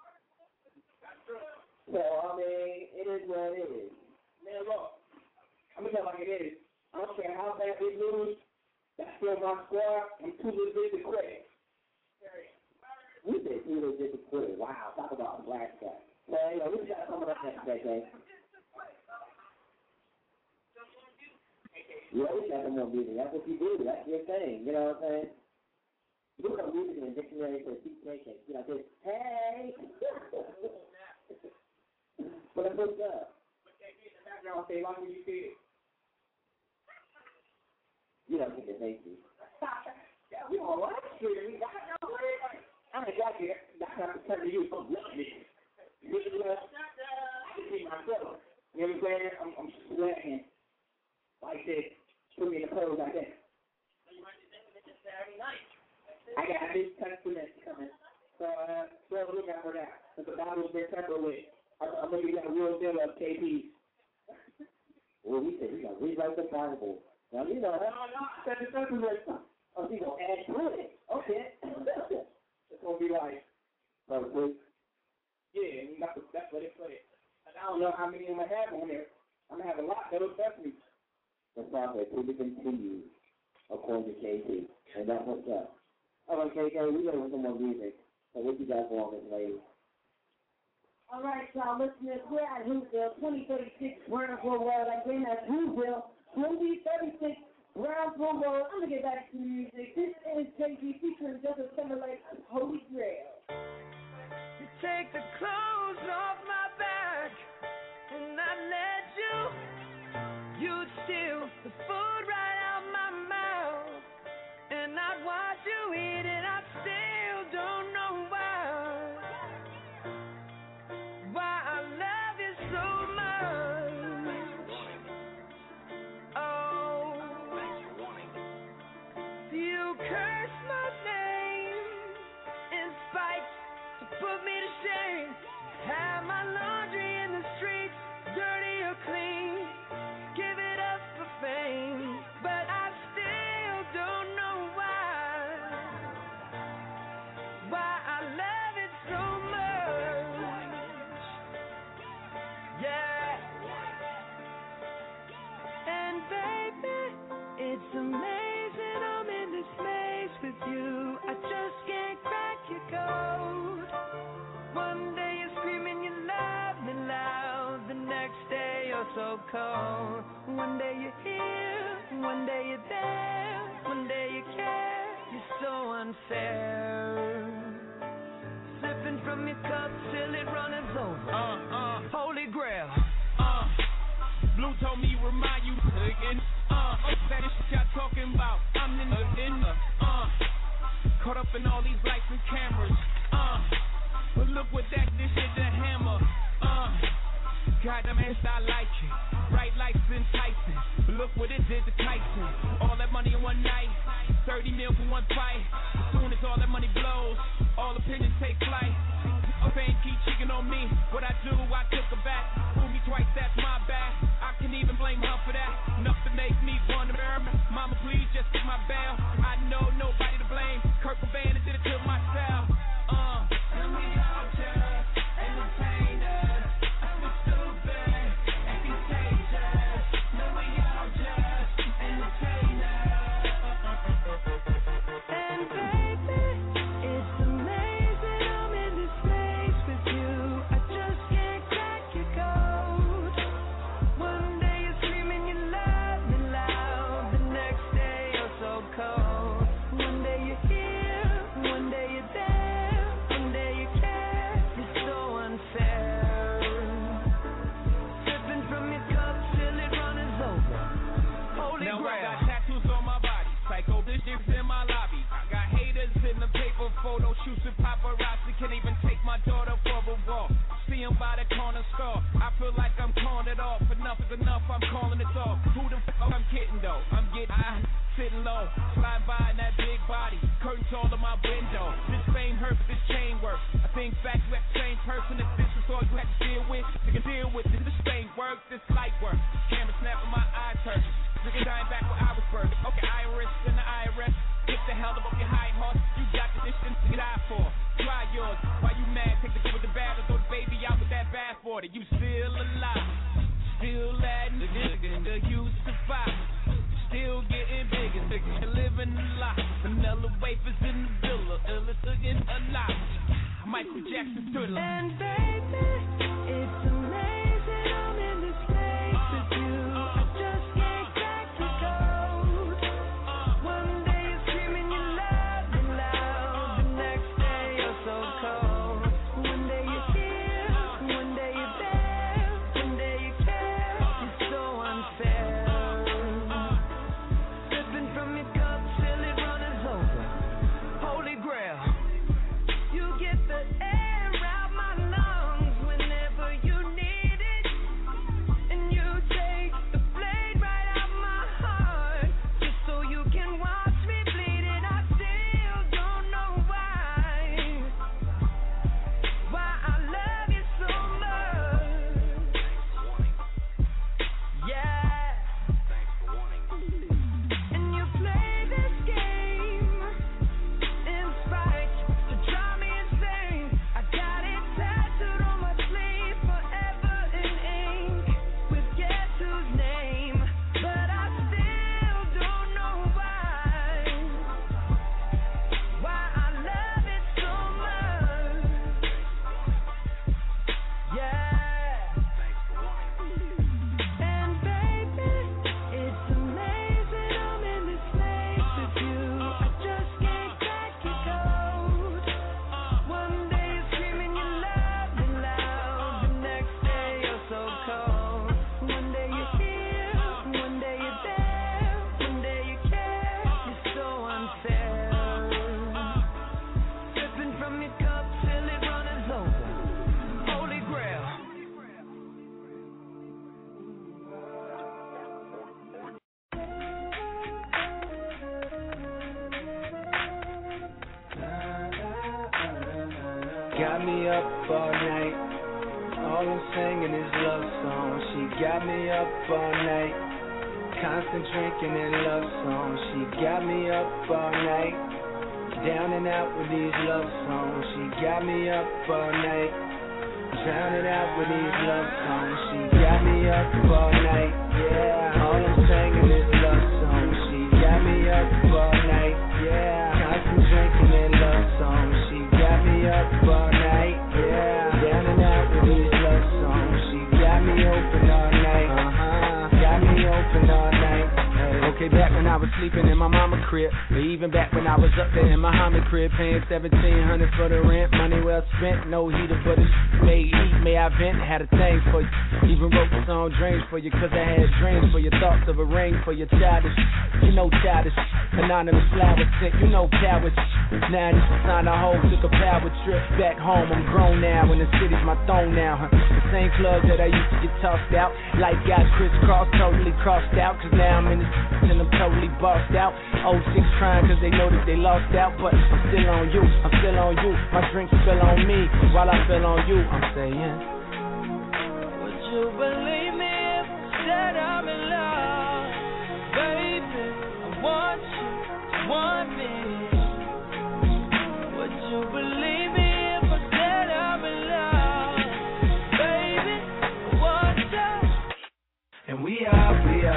So, it is what it is. Man, look. I'm going to tell you like it is. I don't care how bad we lose. That's still my squad. I'm too legit to quit. We did too legit to quit. Wow, talk about a black guy. So, we got coming up next decade. Yeah, we got some more music. That's what you do. That's your thing. You know what I'm saying? You look up music in the dictionary for CK. You know, this, hey! But it's what's up. I'll say, long as you see it. You don't get the safety. Yeah, we on live stream. We got no way. I ain't got here. That's not to tell you from me. I can see myself. You know what I'm saying? I'm sweating like this. Put me in the clothes like that. I got this testament coming. So, for that. If the bottle's been tempered with, I'm going to get a real deal of KP. Well, we said we got to rewrite the Bible. Now, you know. No, I said it's tempered with something. Oh, you going to add to it? Okay. It's going to be like. Right, quick. Yeah, and that's what they put it. And I don't know how many I'm going to have on there. I'm going to have a lot, though, definitely. The process will continue according to KT. And that's what's up. All right, KK, we're going to have some more music. So what you got for us, ladies? All right, y'all listeners, we're at Whoville, 2036 Brownsville Road. Again, that's Whoville, 2036 Brownsville Road. I'm going to get back to the music. This is JG featuring Justin Timberlake, Holy Grail. You take the clothes off my back, and I let you. You'd steal the food right out my mouth, and I'd watch you eat it. I still don't know why I love you so much. Oh, you curse my name in spite to put me to shame. Have my laundry in the streets, dirty or clean. Give it up for fame, but I still don't know why I love it so much. Yeah. And baby, it's amazing I'm in this place with you. I just can't crack your code. One day you're screaming you love me loud, the next day you're so cold. One day you're here, one day you're there, one day you care, you're so unfair. Sipping from your cup till it runneth over. Holy Grail. Blue told me remind you again. That shit y'all talking about. I'm in the caught up in all these lights and cameras. But look what this shit the hammer. Goddamn ass, I like it. Bright lights enticing. Look what it did to Tyson. All that money in one night. 30 mil for one fight. As soon as all that money blows, all opinions take flight. Fame keep cheating on me. What I do, I took her back. Fool me twice, that's my bad. I can even blame her for that. Enough to make me wonder. Mama, please just get my bail. I know nobody to blame. Kurt Cobain did it to myself. And we all just entertainers. I'm stupid and contagious. No, we all just entertainers. And baby, it's amazing I'm in this place with you. I just can't crack your code. One day you're screaming you love me loud, the next day you're so cold. One day you're here, one day you're there, one day you care, you're so unfair. Sipping from your cup till it runneth over. Holy now Grail. I got tattoos on my body, psycho bitches in my lobby. I got haters in the paper, photo shoots with paparazzi. Can't even take my daughter for a walk. See him by the corner store. I feel like I'm calling it off. Enough is enough, I'm calling it off. Who the fuck I'm kidding though? I'm getting high, sitting low, slide by in that big body. Curtains all in my window. This fame hurts, this chain work. I think back to that same person. If this is all you had to deal with, you can deal with it. This thing work, this light work. Camera snapping, my eye turn. Nigga dying back where I was birthed. Okay, Iris and the IRS. Get the hell up your high horse. You got the distance to get out for. Try yours. Why you mad? Take the good with the bad or throw the baby out with that bath water. You still alive. Still that nigga used to fight. Still getting bigger. Living a lot. Vanilla wafers in the villa. Illicit alive. Michael Jackson Thriller. And baby, it's amazing I'm in this place with you. I just can't crack your code. One day you're screaming you love me loud, the next day you're so cold. One day you're here, one day you're there, one day you care, you're so unfair. Sipping from your cup till it runneth over. Holy Grail. You get the air out my lungs. got me up all night. All I'm singing is love songs. She got me up all night. Constant drinking and love songs. She got me up all night. Down and out with these love songs. She got me up all night. Drowning out with these love songs. She got me up all night. Yeah. All I'm singing is love songs. She got me up all night. Yeah. Constant drinking and love songs. She got me up all night. Yeah. Down and out with these love songs. She got me open all night. Got me open all night. Okay, back when I was sleeping in my mama crib, or even back when I was up there in my Muhammad crib, paying $1,700 for the rent, money well spent, no heater, but it's made heat, may I vent, had a thing for you, even wrote the song Dreams for you, cause I had dreams for your thoughts of a ring for your childish, you know childish, anonymous flower scent, you know cowards, now this is not a hoe, took a power trip, back home, I'm grown now, and the city's my throne now, the same club that I used to get tossed out, life got crisscrossed, totally crossed out, cause now I'm in the and I'm totally bossed out. 06 crying cause they know that they lost out. But I'm still on you, I'm still on you. My drinks spill on me while I spill on you. I'm saying, would you believe me if I said I'm in love? Baby, I want you to want me. Would you believe me if I said I'm in love? Baby, I want you. And we are.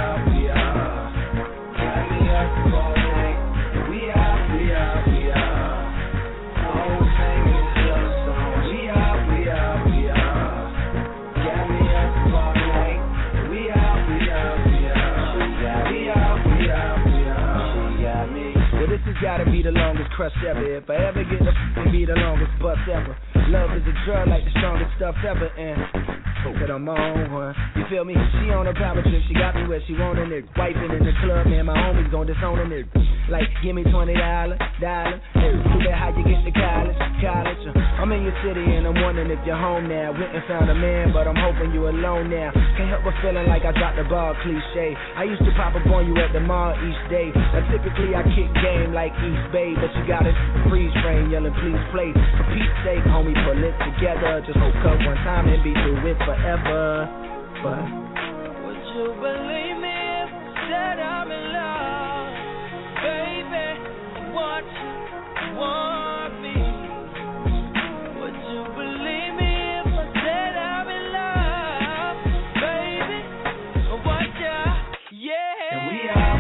Gotta be the longest crush ever. If I ever get the be the longest bust ever. Love is a drug like the strongest stuff ever. And but I'm on one. You feel me? She on a power trip. She got me where she wanted it. Wiping in the club, man. My homies gon' disown it. Like, give me $20. Hey, do that how you get to college. I'm in your city and I'm wondering if you're home now. Went and found a man, but I'm hoping you alone now. Can't help but feeling like I dropped the ball, cliche. I used to pop up on you at the mall each day. Now typically I kick game like East Bay, but you got it freeze frame yelling please play. For Pete's sake, homie, pull it together. Just hook up one time and be through it forever. But would you believe me if I said I'm in love? Baby, I want you, I want me. Would you believe me if I said I'm in love? Baby, I want you, yeah. And we are.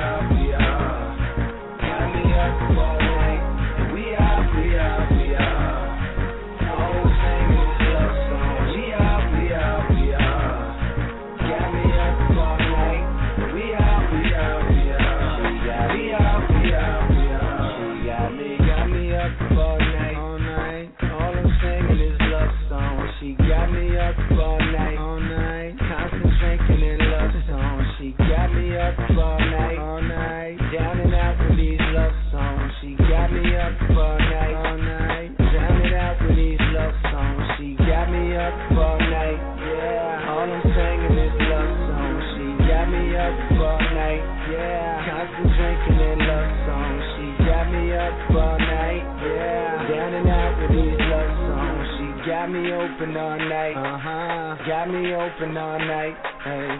Got me up all night. And we are. All singing is love songs. We are. Got me up all night. We are. She got me up all night. All I'm singing is love songs. She got me up all night. Constant drinking and love songs. She got me up all night. Down and out with these love songs. She got me up all night. Down and out with these love songs. She got me up all night. Yeah. All I'm singing is love songs. She got me up all night. Yeah. Constant drinking and love songs. She got me up all night. Yeah. Down and out with these love songs. She got me open all night. Got me open all night. Hey.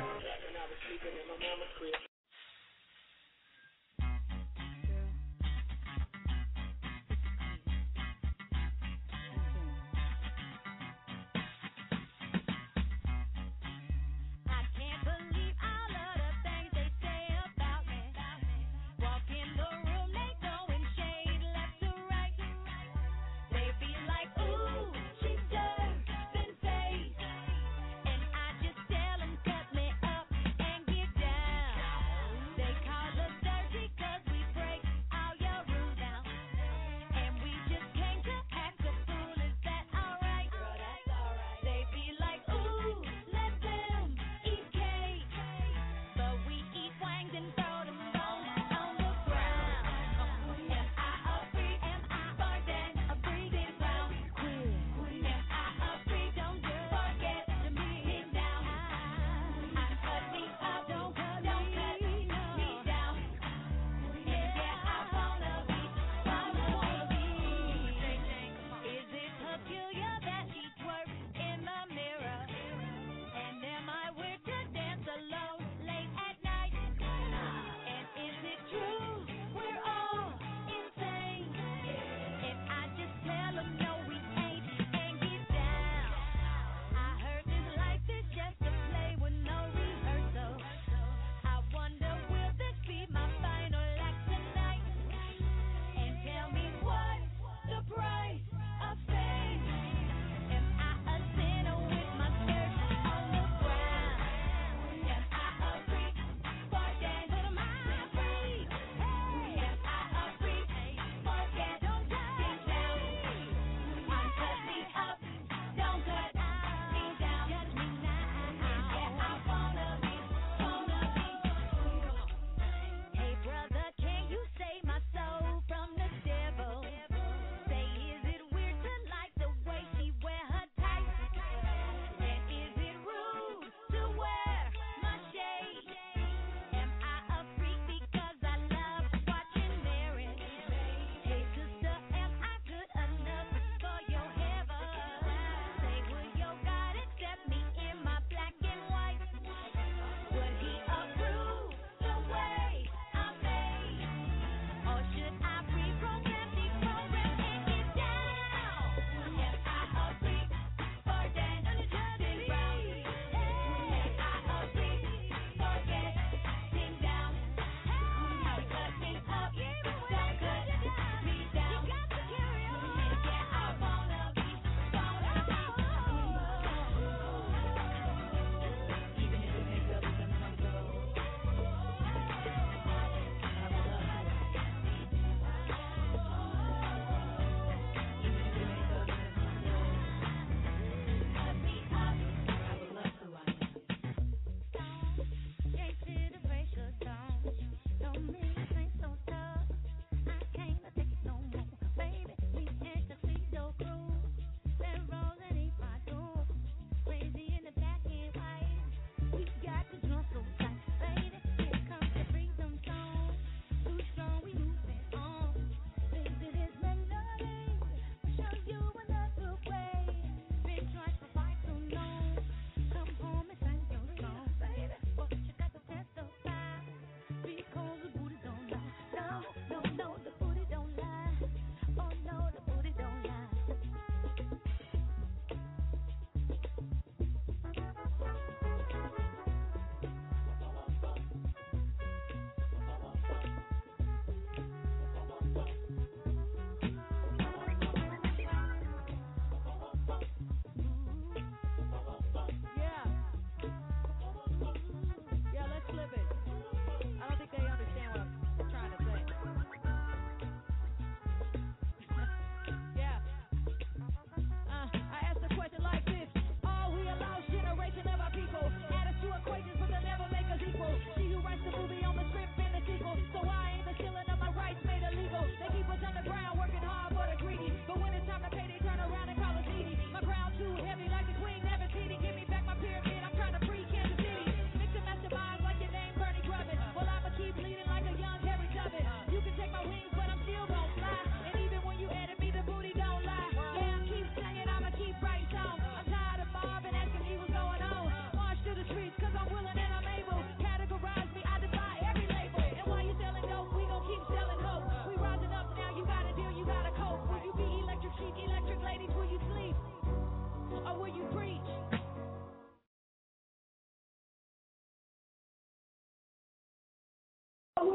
Ooh, she does, been phased, and I just tell 'em cut me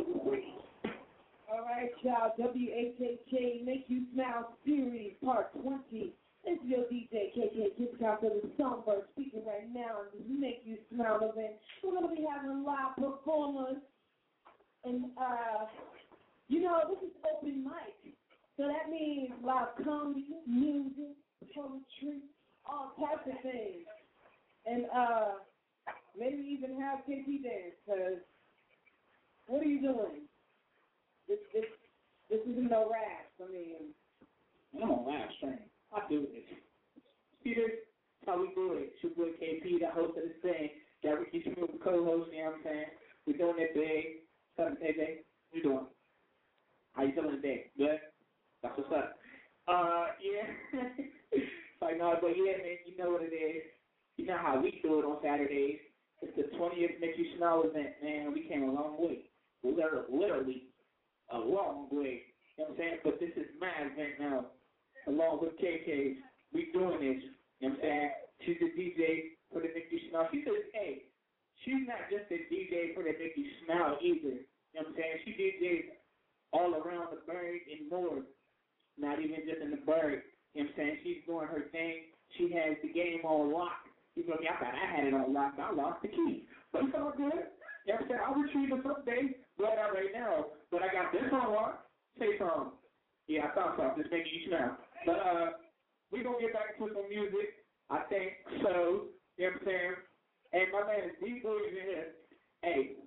All right, y'all. WHHA Make You Smile Series Part 20. It's your DJ KK Kids Out for the Songbird speaking right now. And this Make You Smile event. We're going to be having live performers. And, this is open mic. So that means live comedy, music, poetry, all types of things. And maybe even have KP dance, because what are you doing? This isn't no rap. I mean, I'm on live stream. I do this. Peter, how we do it. It's your boy KP, the host of this thing. Got Ricky Smith, the co-host, you know what I'm saying? We're doing that thing. What's up, AJ? What you doing? How you feeling today? Good? That's what's up. Yeah. Like, no, but yeah, man, you know what it is. You know how we do it on Saturdays. It's the 20th Make You Smile event, man. We came a long way. Literally a long way. You know what I'm saying? But this is my event now. Along with KK, we doing this. You know what I'm saying? She's the DJ for the Make You Smile. She's not just a DJ for the Make You Smile either. You know what I'm saying? She DJs all around the Berg and more. Not even just in the Berg. You know what I'm saying? She's doing her thing. She has the game on lock. You know me, I thought I had it on lock. I lost the key. But it's all good. You know what I'm saying? I'll retrieve it someday. But not right now. But I got this on lock. Say something. Yeah, I thought so. Just making you smile. But we're going to get back to some music. I think so. You know what I'm saying? Hey, my man is D-Boys in here. Hey.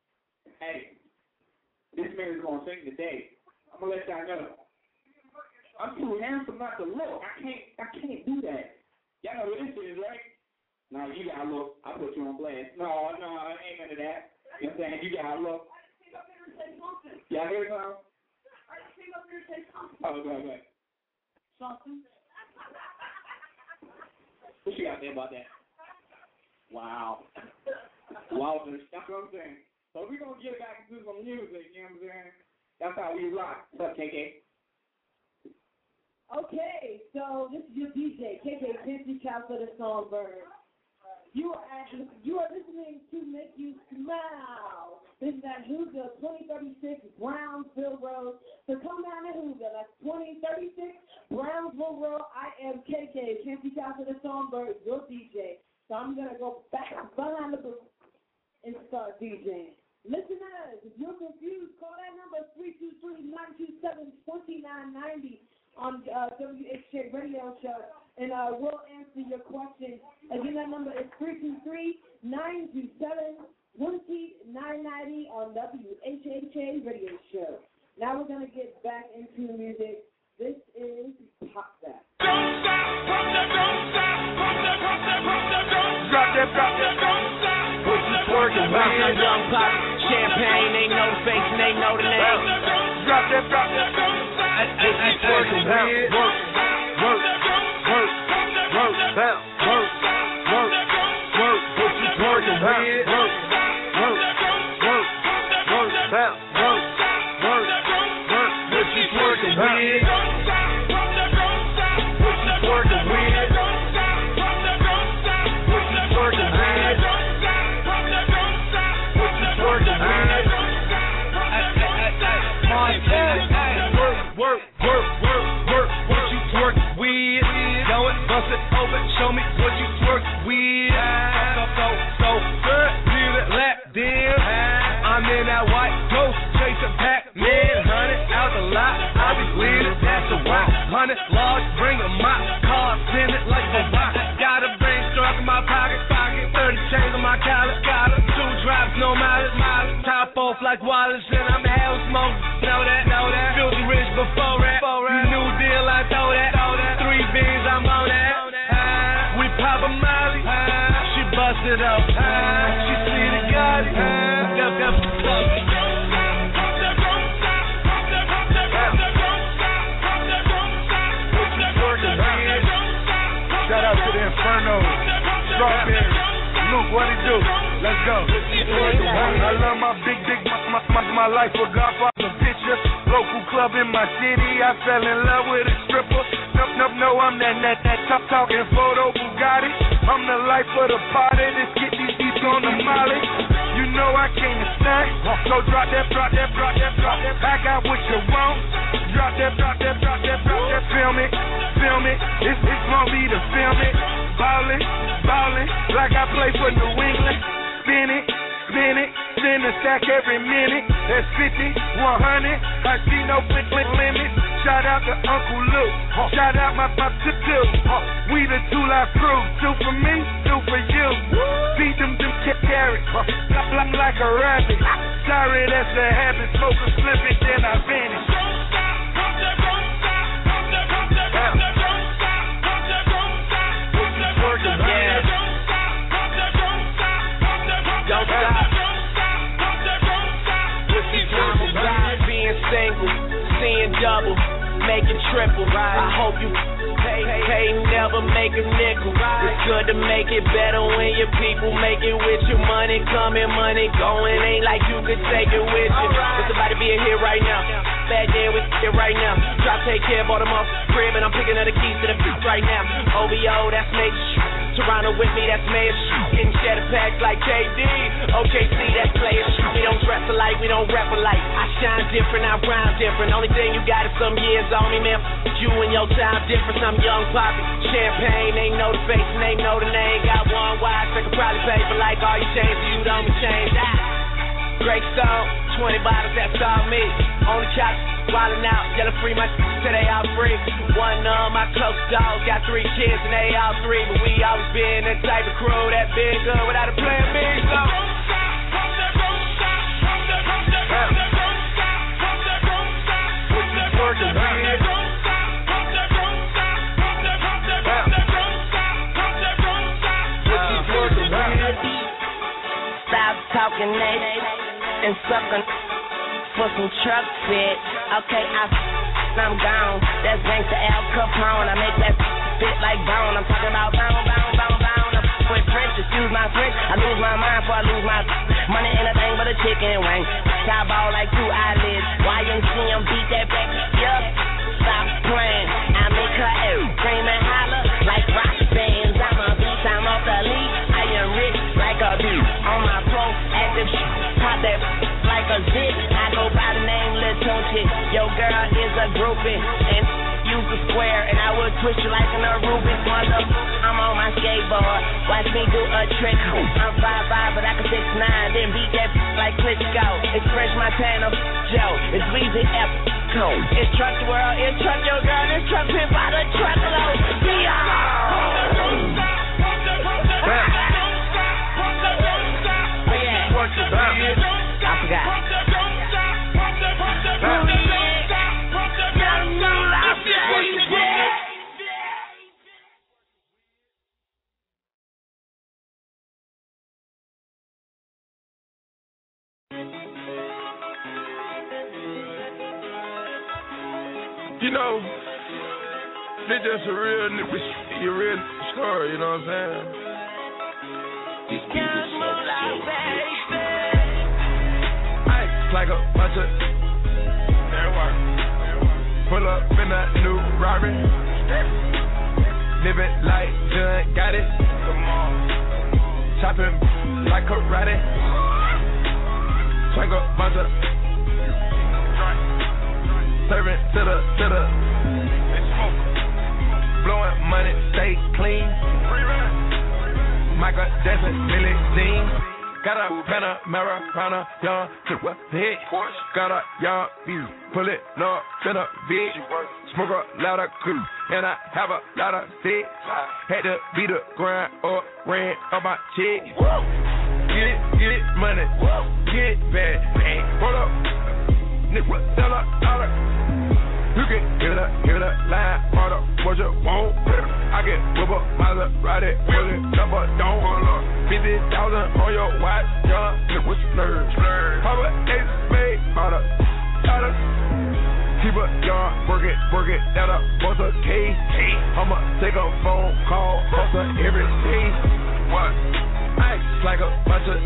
This man is going to sing today. I'm going to let y'all know. I'm too handsome not to look. I can't do that. Y'all know what this is, right? No, you got to look. I put you on blast. No, ain't none of that. You know what I'm saying? You got to look. Y'all hear something? Oh, go ahead. Something? What you got to say about that? Wow. That's what I'm saying. So we're going to get back into some music, you know what I'm saying? That's how we rock. What's up, KK? Okay, so this is your DJ, KK Fancy Cow for the Songbird. You are listening to Make You Smile. This is at Hookah, 2036 Brownsville Road. So come down to Hookah. That's 2036 Brownsville Road. I am KK, Fancy Cow for the Songbird, your DJ. So I'm going to go back behind the booth and start DJing. Listeners, if you're confused, call that number 323-927-2990 on WHJ Radio Show, and we'll answer your questions. Again, that number is 323-927-2990 on WHHA Radio Show. Now we're going to get back into music. This is Pop That. Don't stop, pump that, don't stop, pump that, pump that, pump that, don't stop. Drop that, don't stop. Put you twerking, bounce that young pop. Champagne, they know the face and they know the name. Drop that, don't stop. Put you twerking, bounce, work, bounce, work. Put you twerking, bounce, work, bounce, Put you twerking, bounce. Show me what you twerk with. So good, feel it, lap dance. I'm in that white ghost, chasing Pac-Man, 100 out the lot. I be with it, that's a rock. 100 large, bring a mop, car, send it like a rock. Got a brain struck in my pocket, 30 chains on my collar, 2 drops, no mileage, top off like Wallace, and I'm hell smoke. Know that, filthy rich before that. New deal, I throw that. 3 beans, I'm on that. Pop a Molly, she busted up. She see the Gotti, Shout out to the Inferno, Strawberry, Luke, what it do? Let's go. I love my big dick, my life a Godfather picture. Local club in my city, I fell in love with a stripper. No, I'm that talking photo Bugatti. I'm the life of the party, let's get these beats on the molly. You know I I came to stunt. So drop that. I got what you want. Drop that. Film it. It's gonna be the film it. Ballin', like I play for New England. Spin it. Send a stack every minute. That's 50, 100. I see no limit. Shout out to Uncle Luke. Shout out my pop to two. We the 2 Live crew. 2 for me, 2 for you. Feed them carrots. I'm like a rabbit. Sorry, that's the habit. Smoke a slip it, then I vanish. Don't stop. Being single, seeing double, making triple. I hope you pay, never make a nickel. It's good to make it better when your people make it with you. Money coming, money going. Ain't like you could take it with you. It's about to be a hit right now. Bad day with it right now. Drop, take care, bought them off crib, and I'm picking up the keys to the beat right now. OVO, that's major. Toronto with me, that's mayor shit. Getting shadow packs like KD. OKC, that's player shit. We don't dress alike, we don't rap alike. I shine different, I rhyme different. Only thing you got is some years on me, man. You and your time different. I'm young poppy. Champagne, they know the face and they know the name. Got one watch, they could probably pay for like all your chains. You don't be changed. Great Stone, 20 bottles, that's all me. On the couch, wildin' out, yelling free, my till they all free. One of my close dogs got 3 kids and they all 3, but we always been that type of crew that been good without a plan B. So working hard. Stop talking next and suckin' for some truck fit. Okay, I'm gone. That's gangsta Al Capone. I make that fit like bone. I'm talking about bone. I'm with French, excuse my French. I lose my mind before I lose my money. Ain't a thing but a chicken wing. Top ball like 2 eyelids. YMCM beat that back. Yup, stop playing. I make her scream and holler like rock bands. I'm a beast, I'm off the lead. I am rich like a bee. On my proactive shit, pop that like a zit. I go by the name Lil Tunchi. Your girl is a groupie and use the square, and I will twist you like an Rubik's mother. I'm on my skateboard, watch me do a trick. I'm 5'5", but I can 6'9", then beat that like Klitschko. It's French Montana, Joe. It's Weezy F. Code. It's Truck the World, it's Truck your girl, it's Truck hit by the truckload. I forgot. You know, this just a real story, you know what I'm saying? These people so slow. Ice like a bunch of pull up in that new Rari. Living like John got it. Chopping like karate. Swing a bunch of serving to the blowing money, stay clean. Michael Jackson, Billie Jean. Got a Panamera, young to a hit. Got a young view, pull it up in a bit. Smoke a lot of crew, and I have a lot of sex. Had to beat the grind or ran on my check. Get it, money, get it bad. Hold up, nigga, sell a dollar. You can hear the line, order what you want. I get whip up, Maserati, pull it up or don't. 50,000 on your watch, young nigga, splurge. Papa Ace made all the dollars. Keep a yard, work it, that up, bust a case. I'ma take a phone call, bust her every day. What? Ice like a bunch of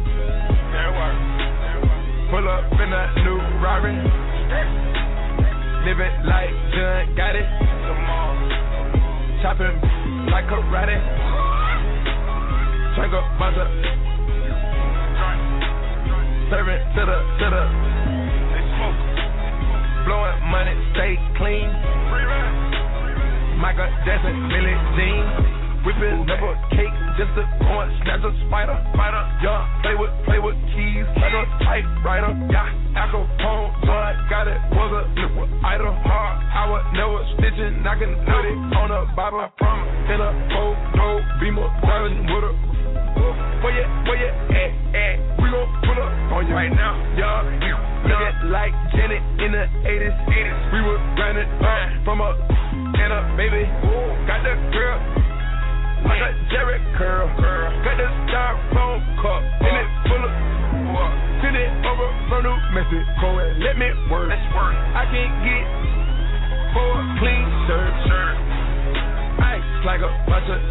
pull up in that new Rari. Living like John got it. Chopping like karate. Swing a bunch of Serving to the. They smoke. Blowing money, stay clean. Michael Jackson, Billie Jean. Whipping up a cake just to go and snatch a spider. Young, play with keys, like a typewriter. Yeah, Al Capone, son, got it, was a little idol. Hard, I was never stitching, I can put it on a Bible. I promise, in a photo, Beamer, driving with a. Where you at? We gon' pull up on you right now, y'all. Looking like Janet in the 80s. We was running from a baby. Got the girl. Like a Jerry curl. Got the styrofoam cup and it's full of. Send it over from New Mexico and let me work. I can't get for a clean shirt. Ice like a bunch of.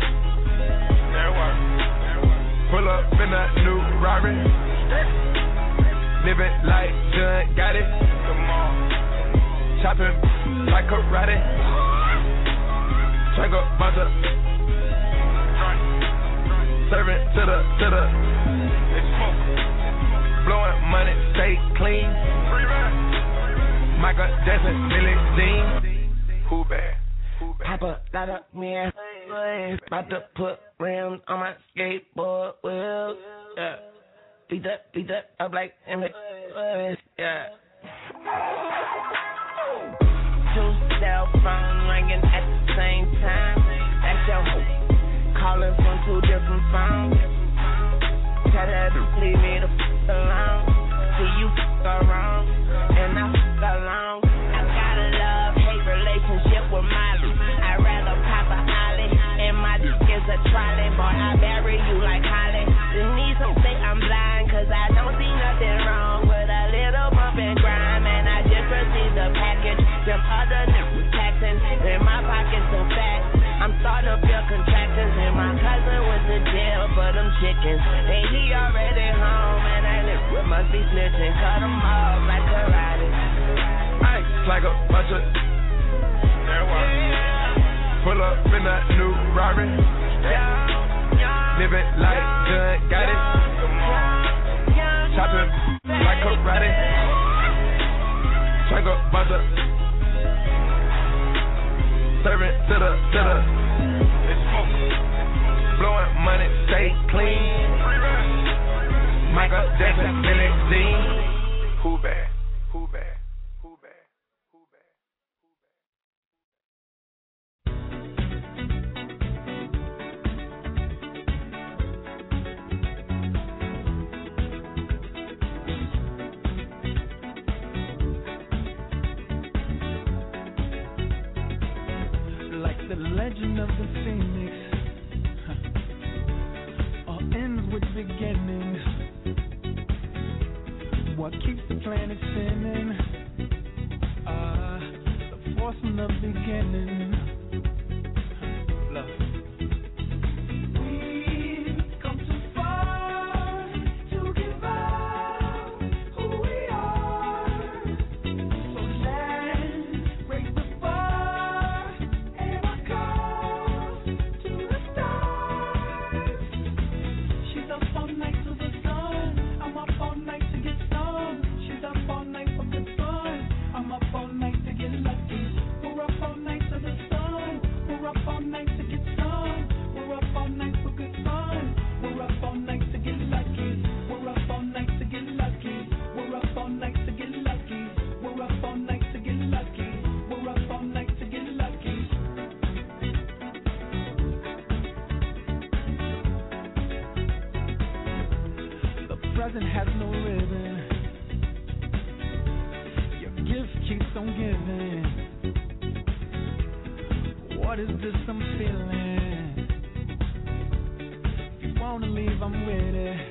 Pull up in a new Rari. Living like John got it. Chopping like karate. Drink a bunch of. Serving to the. Blowing money, stay clean. Michael Jackson, Billie Jean. Who bad? Papa, light up me and about to put rims on my skateboard wheels. Yeah. Beat that up like Emmett. Yeah. 2 cell phones ringing at the same time. That's your hope. Calling from 2 different phones. Tell her to leave me the f*** alone. See you f*** around, and I f*** along. I got a love-hate relationship with Miley. I'd rather pop a ollie, and my dick is a trolley. Boy, I bury you like Holly. Denise don't think I'm blind, cause I don't see nothing wrong with a little bump and grime. And I just received the package. Them other niggas taxing in my pocket so fat. I'm starting to feel contractions, and my cousin went to jail for them chickens. And he already home, and I must be snitching. Cut them off like karate. Ice like a bunch of. Pull up in a new Rari. Living like John got it. Chopping like karate. Drink a bunch of. Serving to the. Blowing money, stay clean. Michael Jackson, Billie Jean. Who bad? Like the legend of the Phoenix, all ends with beginnings. What keeps the planet spinning? The force from the beginning. Love. We've come too far to give up who we are. So let's raise the bar and our cause to the stars. She's up all night to the sun. I'm up all night to get some. She's up all night for good fun. I'm up all night to get lucky. We're up all night to the sun. We're up all night to get some. We're up all night for good fun. We're up all night to get lucky. We're up all night to get lucky. We're up all night to get lucky. We're up all night to get lucky. We're up all night to get lucky. The present has no ribbon. Your gift keeps on giving. What is this I'm feeling? If you wanna leave, I'm with it.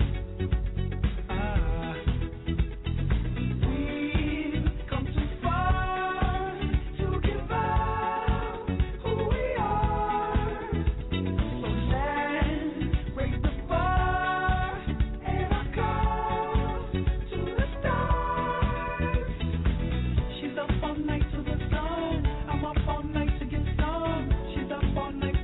We've come too far to give up who we are. So let's raise the bar and our cause to the stars. She's up all night to the sun. I'm up all night to get some. She's up all night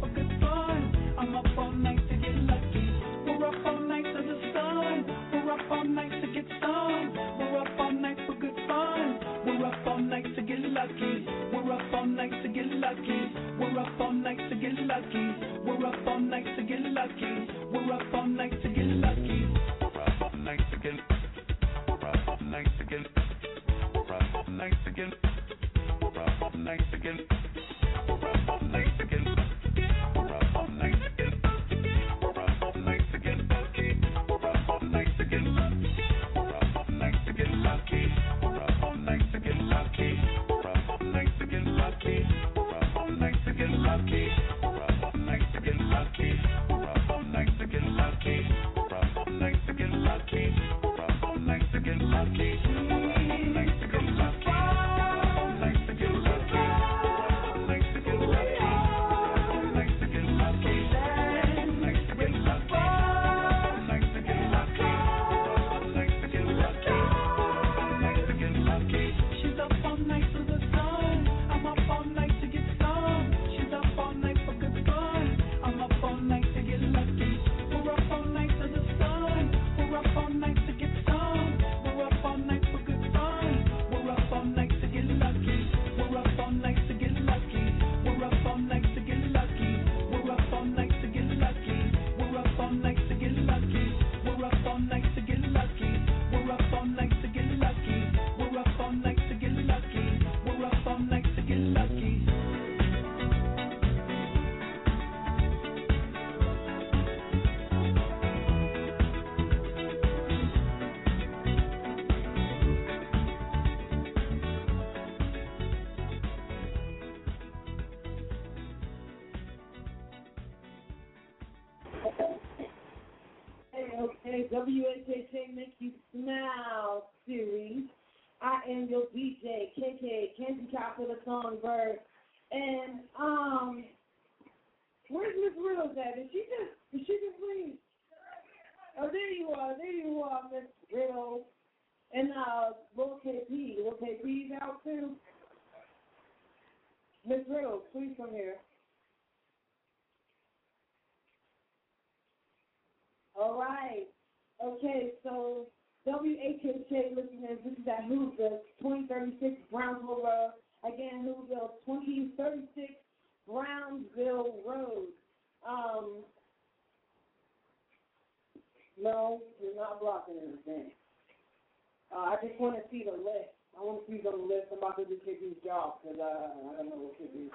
lucky. We're up all night to get lucky. We're up all night to get lucky. We're up all night to get lucky. We're up all night to get lucky. We're up all night to get. We're up all night to get. We're up all night to get. We're up all night to get. We're up all night to get. We're up all night to get. We're up all night to get lucky. We're up all night to get lucky. We're up all night to get lucky. We're up all night to get lucky. We're up all night to get lucky. We're up all night to get lucky. We're up all night to get lucky. We're up all night to get lucky. We're up all night to get lucky. We're up all night to get lucky. We're up all night to get lucky. WHHA Make You Smile series. I am your DJ, KK, Kenzie Cobb for the Songbird. And, where's Miss Riddles at? Did she just leave? Oh, there you are, Miss Riddles. And, Lil KP's out too. Miss Riddles, please come here. All right. Okay, so WHHA listeners, this is at Hooville, 2036 Brownsville Road. Again, Hooville, 2036 Brownsville Road. No, you're not blocking anything. I just want to see the list. I want to see the list. I'm about to do KP's job because I don't know what KP is.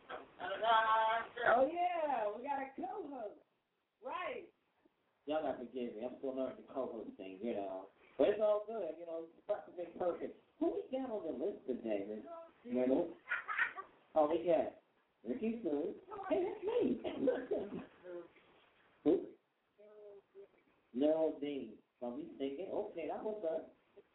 Oh, yeah, we got a co-host. Right. Y'all got to forgive me. I'm still learning the co-host thing, you know. But it's all good, you know. It's about to be perfect. Who we got on the list today, Miss Reynolds? Oh, we got Ricky Sue. Hey, that's me. Who? Nerl Dean. So we thinking, okay, that was us.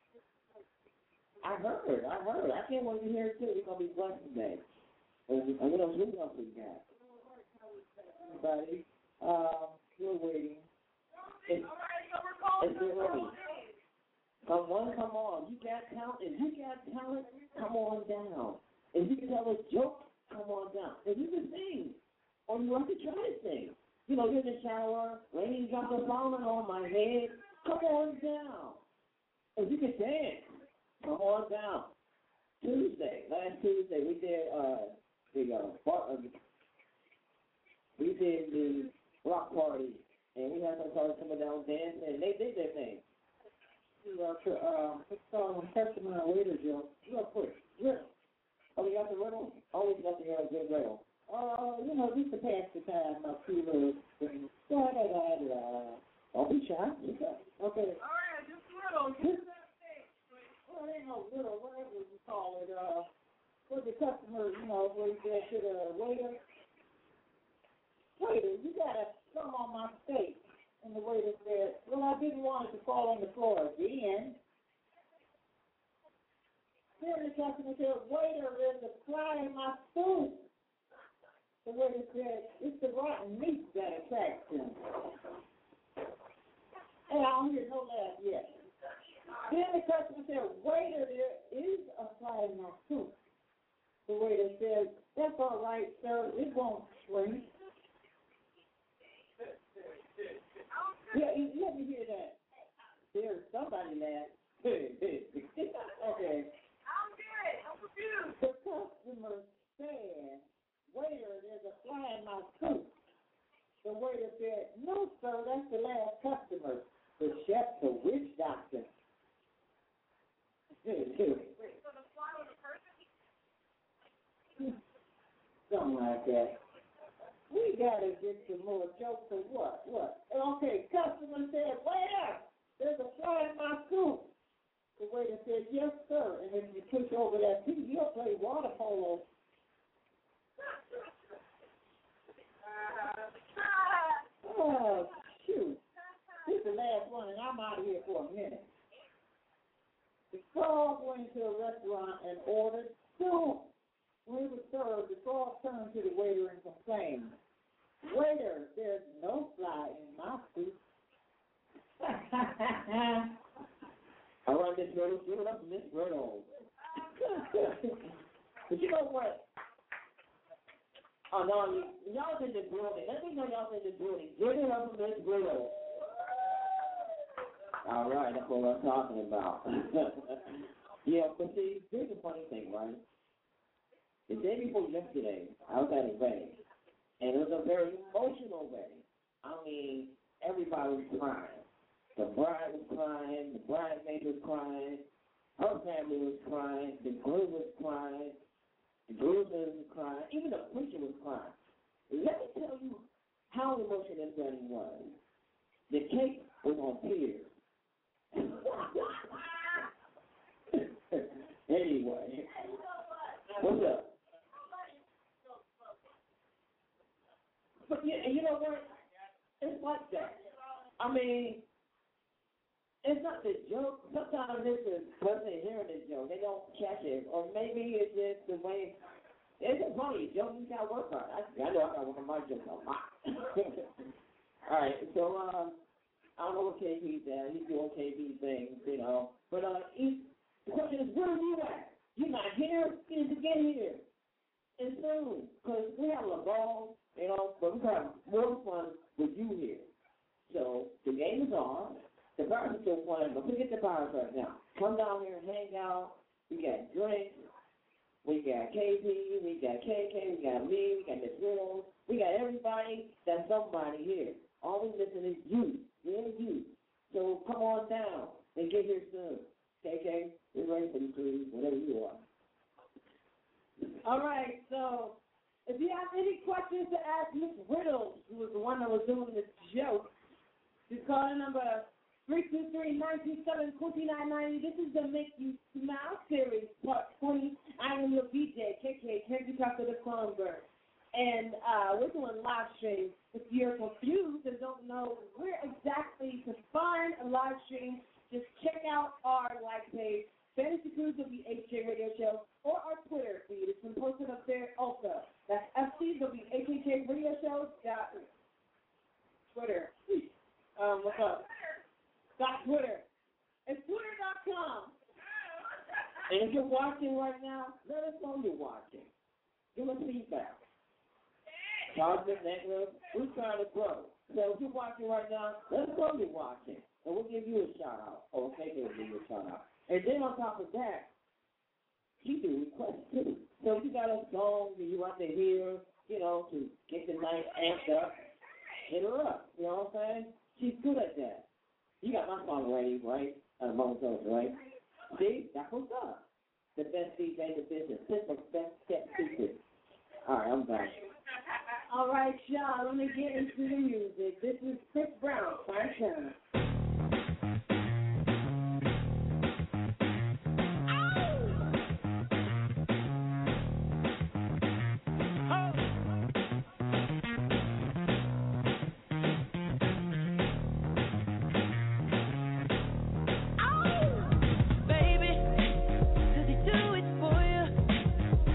I heard. I can't wait to hear it too. We're going to be blessed today. And what else we got? Everybody, we're waiting. It's early. Come on. You got talent. If you got talent, come on down. If you can tell a joke, come on down. If you can sing, or you want to try to sing, you know, you're in the shower, raindrops are falling on my head, come on down. If you can dance, come on down. Last Tuesday, we did the rock party. And we had some cars coming down dancing, and they did their thing. Let's call them customer and waiter joke. Real quick. Riddle. Oh, you got the riddle? Always got to hear a good riddle. You know, just to pass the time, my two little things. Don't be shy. Okay. All right, just riddle. Well, it ain't no riddle, whatever you call it. For the customer, you know, where you get to the waiter. Waiter, you got to come on my steak. And the waiter said, well, I didn't want it to fall on the floor again. Then the customer said, waiter, there's a fly in my food. The waiter said, it's the rotten meat that attracts him. And I don't hear no laugh yet. Then the customer said, waiter, there is a fly in my soup. The waiter said, that's all right, sir, it won't shrink. Yeah, let me hear that. There's somebody laugh. Okay. I'm good. I'm confused. The customer said, waiter, there's a fly in my coop. The waiter said, no, sir, that's the last customer. The chef's a witch doctor. Wait, so the fly was a person? Something like that. We gotta get some more jokes or what? What? Okay, customer said, waiter, there's a fly in my coop. The waiter said, yes, sir. And then you push over that piece, you'll play water polo. Oh, shoot. This is the last one, and I'm out of here for a minute. The frog went into a restaurant and ordered soup. When it was served, the frog turned to the waiter and complained, waiter, there's no fly in my soup. All right, Miss Riddle, give it up to Miss Riddle. But you know what? Oh, no, y'all in the building. Let me know y'all in the building. Give it up to Miss Riddle. All right, that's what I'm talking about. Yeah, but see, here's the funny thing, right? The day before yesterday, I was at a wedding, and it was a very emotional wedding. I mean, everybody was crying. The bride was crying, the bridesmaid was crying, her family was crying, the groom was crying, the groomsmen was crying, even the preacher was crying. Let me tell you how emotional this wedding was. The cake was on tears. Anyway, what's up? But you know what? It's like that. I mean, it's not the joke. Sometimes it's the person hearing the joke. They don't catch it. Or maybe it's just the way. It's a funny joke. You got to work on it. I know I got to work on my joke a lot. All right. So, I don't know what KB's at. He's doing KB things, you know. But the question is, where are you at? You're not here? You need to get here. And soon. Because we have a ball, you know, but we have more fun with you here. So, the game is on. The bars are still playing, but forget the bars right now. Come down here and hang out. We got drinks. We got KB. We got KK. We got me. We got Miss Riddle. We got everybody that's somebody here. All we missing is you. Yeah, you. So come on down and get here soon. KK, we're ready for you, please, whatever you are. All right, so if you have any questions to ask Miss Riddle, who was the one that was doing the joke, just call the number 323-927-2990. This is the Make You Smile series, part 20. I am your DJ, KK, Candy Talk of the Songbird. And we're doing live streams. If you're confused and don't know where exactly to find a live stream, just check out our like page, Fantasy Cruise WHJ Radio Show, or our Twitter feed. It's been posted up there also. That's FCWHJ Radio Show. Twitter. What's up? Twitter. It's Twitter.com. And if you're watching right now, let us know you're watching. Give us feedback. Positive, negative, we're trying to grow. So if you're watching right now, let us know you're watching. And we'll give you a shout out. Or okay, we'll give you a shout out. And then on top of that, she do requests too. So if you got a song that you want to hear, you know, to get the night amped up, hit her up. You know what I'm saying? She's good at that. You got my song ready, right? Among those, right? See? That's what's up. The best DJ in the business. Simple, best kept secret. All right, I'm back. All right, y'all, let me get into the music. This is Chris Brown, Fine Channel. Baby, does he do it for you?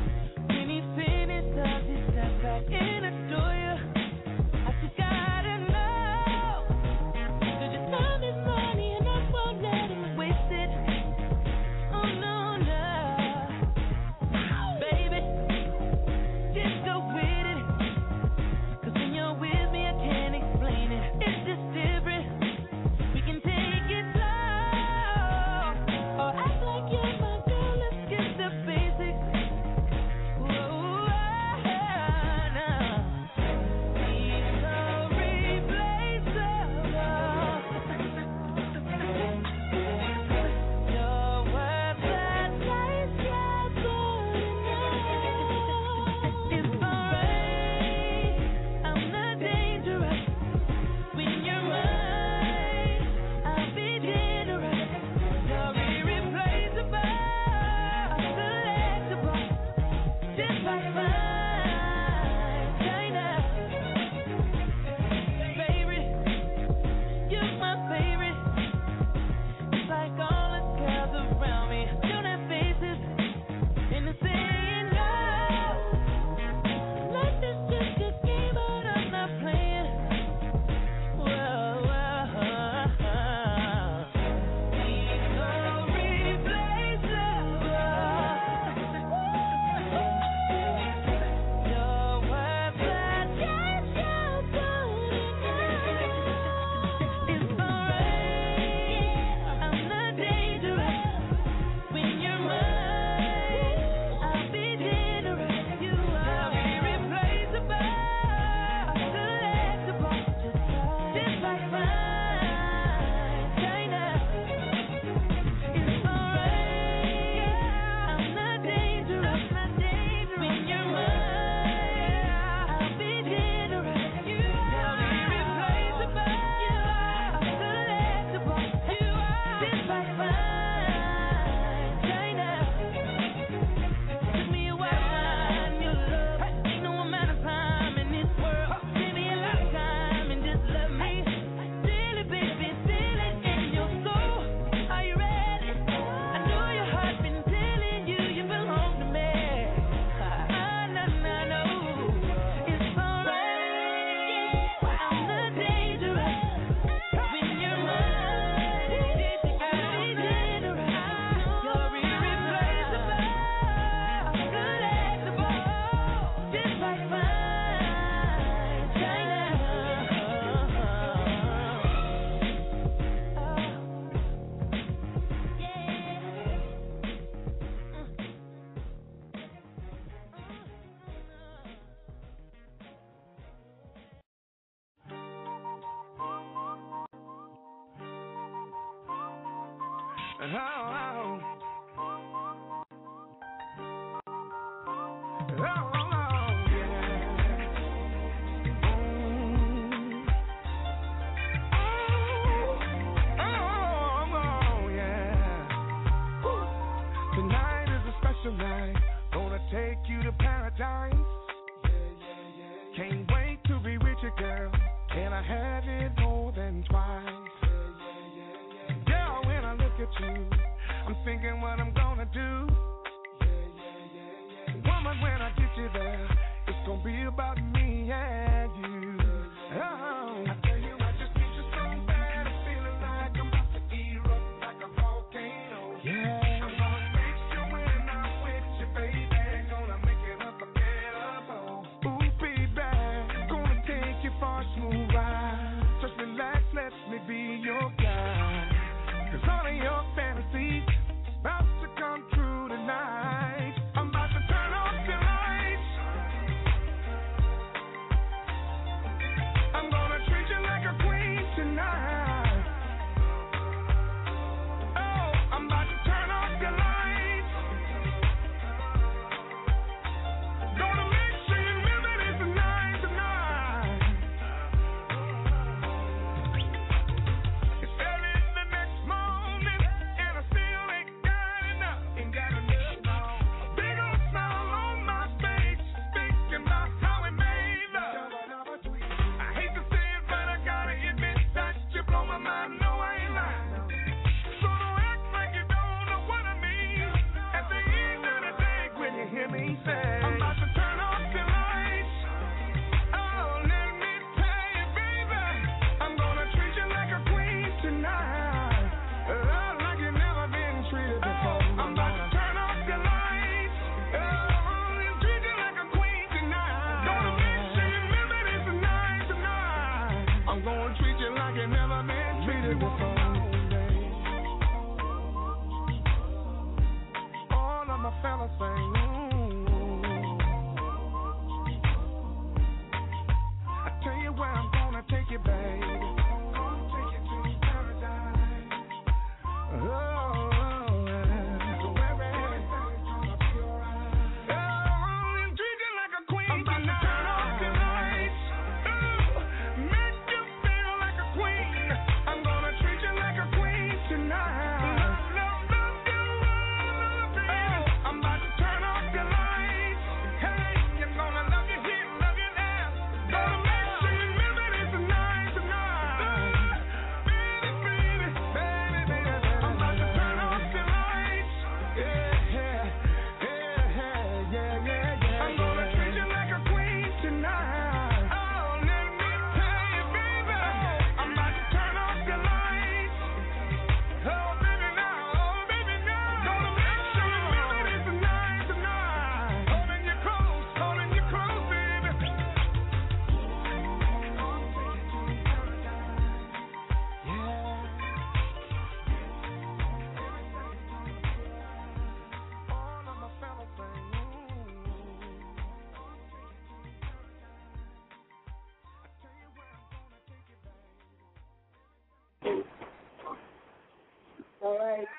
Ooh, be bad.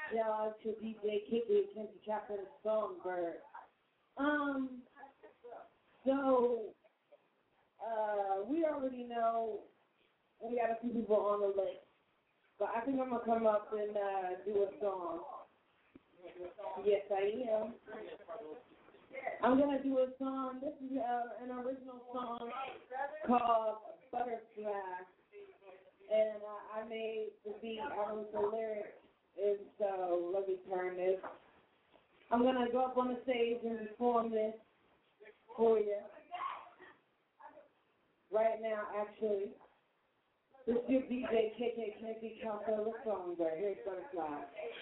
y'all to DJ Kiki, Kenzie Chapter, the Songbird. So, we already know we got a few people on the list, but I think I'm going to come up and do a song. Yes, I am. I'm going to do a song. This is an original song called Butterfly. And I made the beat, I wrote the lyrics, and so let me turn this. I'm going to go up on the stage and perform this for you. Right now, actually. This is your DJ, KK Kenzie Chopper, the Songbird. Here's Butterfly.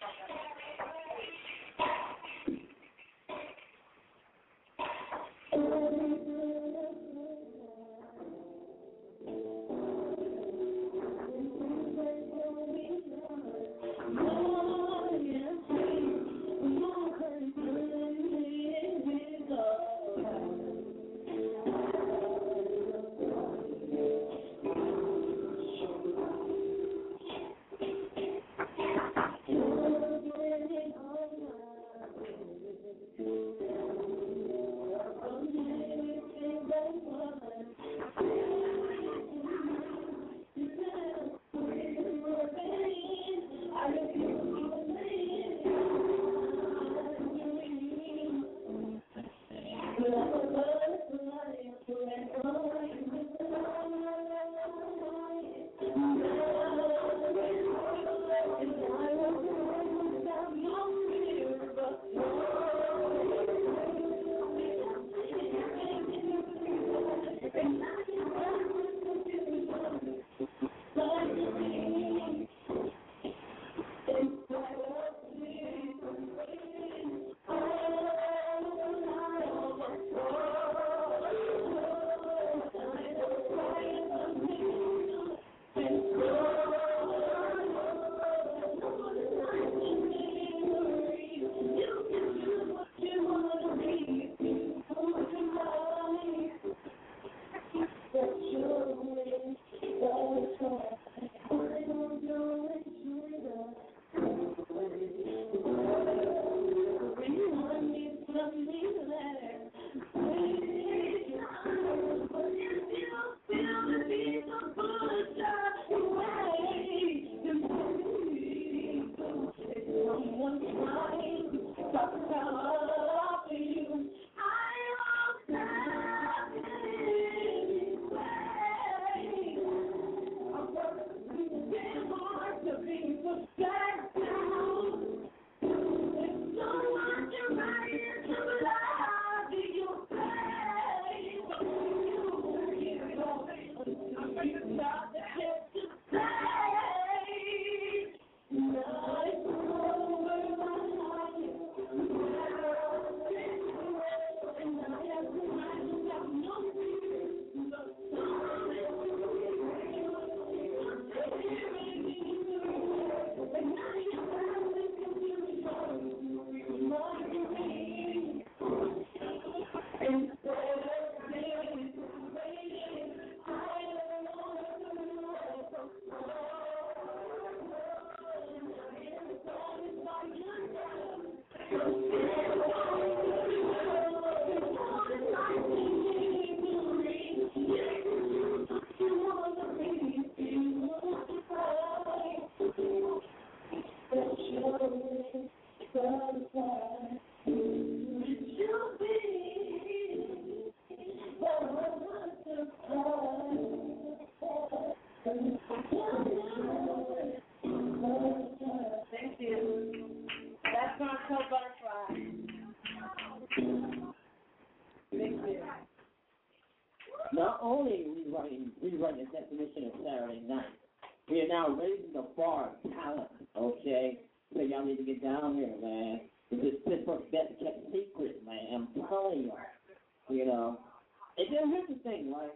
Not only rewriting the definition of Saturday night, we are now raising the bar of talent, okay? So y'all need to get down here, man. This is Pittsburgh's best kept secret, man. I'm telling you know. And then here's the thing, right?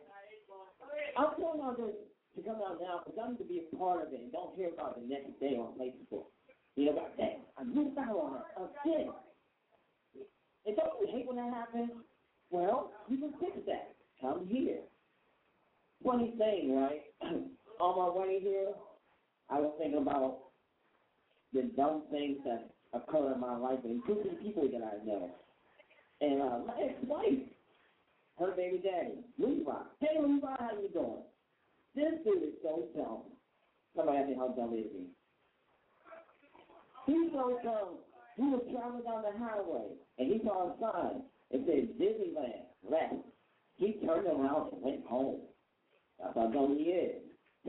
I'm telling y'all this to come out now because I'm to be a part of it and don't hear about it the next day on Facebook. You know, like, dang, I missed out on a thing. And don't you hate when that happens? Well, you can fix that. Come here. Funny thing, right? On my way here, I was thinking about the dumb things that occur in my life, including people that I know. And my ex-wife, her baby daddy, Levi. Hey, Levi, how you doing? This dude is so dumb. Somebody asked me how dumb is he? He's so dumb. He was traveling down the highway, and he saw a sign. It said Disneyland, left. He turned around and went home. That's how dumb he is.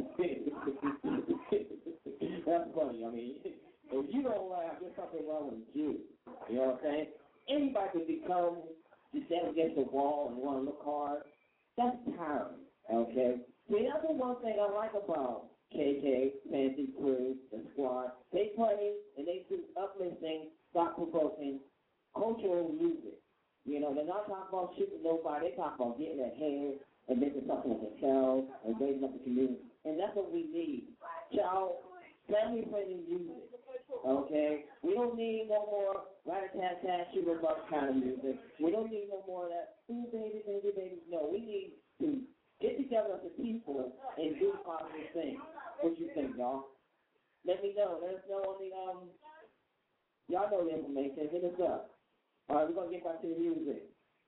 That's funny. I mean, if you don't laugh, there's something wrong with you. You know what I'm saying? Anybody can become, you stand against the wall and want to look hard. That's tiring, okay? See, that's the one thing I like about KK, Fancy Crew, the Squad. They play and they do uplifting, thought-provoking, cultural music. You know, they're not talking about shooting nobody. They talk about getting ahead and making something of themselves and raising up the community. And that's what we need. Child, family-friendly music. Okay? We don't need no more rat-a-tat-tat, sugar-buck kind of music. We don't need no more of that, ooh, baby, baby, baby. No, we need to get together as a people and do positive things. What you think, y'all? Let me know. Let us know on the, y'all know the information. Hit us up. All right, we're going to get back to the music.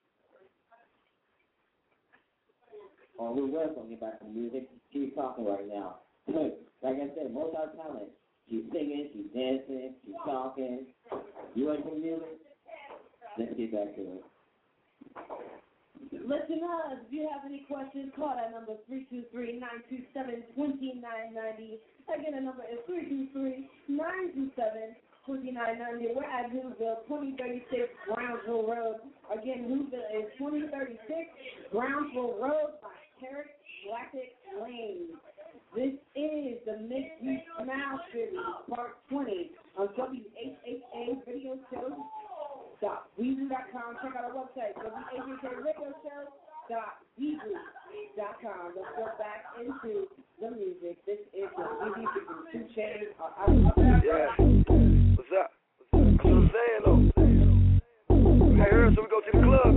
Or we were going to get back to the music. She's talking right now. Like I said, multi-talent. She's singing, she's dancing, she's talking. You ready for the music? Let's get back to it. Listeners, if you have any questions, call that number 323-927-2990. Again, the number is 323-927-2990. We're at Newville, 2036 Brownsville Road. Again, Newville is 2036 Brownsville Road by Carrick Galactic Lane. This is the Make You Smile series, part 20 on WHHA Radio Show. Weezy.com. Check out our website, WHHRadioShow.weezy.com. Let's go back into the music. This is the Weezy Freaking 2 Chainz. Yeah. What's up? That's what I'm saying, though. We got here, so we go to the club. 2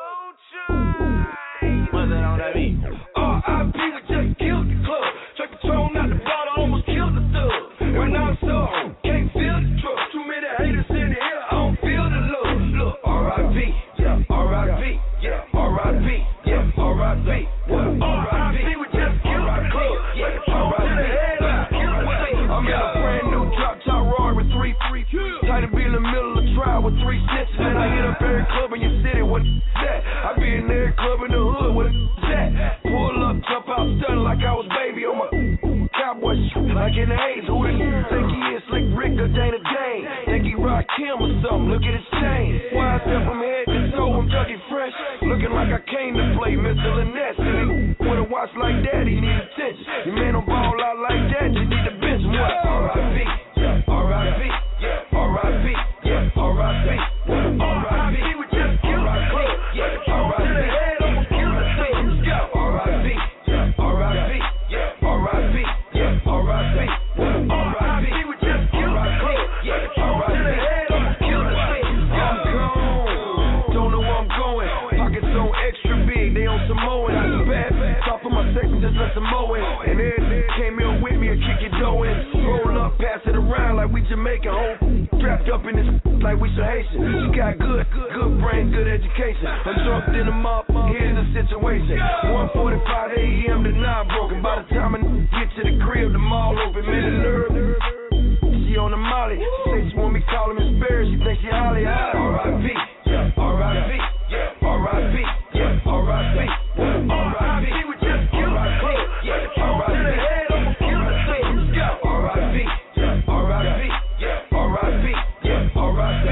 Chainz. What's that on that beat? R.I.P. we just killed the club. Chuck the tone out the bottle, almost killed the thug. When I'm so can't feel the truck. Too many haters in the air, I don't feel the love. Look, R.I.P. Yeah, R.I.P. Yeah, R.I.P. Yeah, R.I.P. What? R.I.P. we just killed the club. Chuck the tone to the head, I'm in a brand new drop top Roy with 3 tight to be in the middle of the trial with 3 snitches. And I hit up every club in your city, what that? I be in every club in the hood, what that? Pull up, jump out, stun like I was baby on my cowboy shoe. Like in the 80s, who the think he is? Slick Rick or Dana Dane? Think he rock Kim or something? Look at his chain. Why I step from head to toe, I'm Dougie Fresh. Looking like I came to play Mr. Lynette. With a watch like that, he need attention. Your man don't ball out like that, you need to bench him. What? R.I.P. Yeah, R.I.P. Yeah, R.I.P. Yeah, R.I.P. R.I.P. we just killed the club. Yeah, R.I.P. to the head, almost killed the thing. Let's go. R.I.P. Yeah, R.I.P. Yeah, R.I.P. Yeah, R.I.P. R.I.P. we just killed the club. Yeah, R.I.P. to the head, almost killed the thing. I'm gone. Don't know where I'm going. Pockets so extra big, they on Samoan. I just bad. Top of my section, just let some mow in. And then came in with me and kick your dough in. Roll up, pass it around like we Jamaican. Whole strapped up in this like we some Haitian. She got good brain, good education. I'm drunk in the mop, here's the situation. 1:45 a.m. to 9 broken. By the time I get to the crib, the mall open. Man, the nerve. She on the molly. She say she want me call him Miss Bear. She think she Holly. R.I.P. Yeah, R.I.P. Yeah, R.I.P. Yeah, R.I.P. R.I.P. we just killed the club. Yeah, R.I.P. to the head, almost killed the thing. Let's go. R.I.P. Yeah, R.I.P. Yeah, R.I.P. Yeah, R.I.P.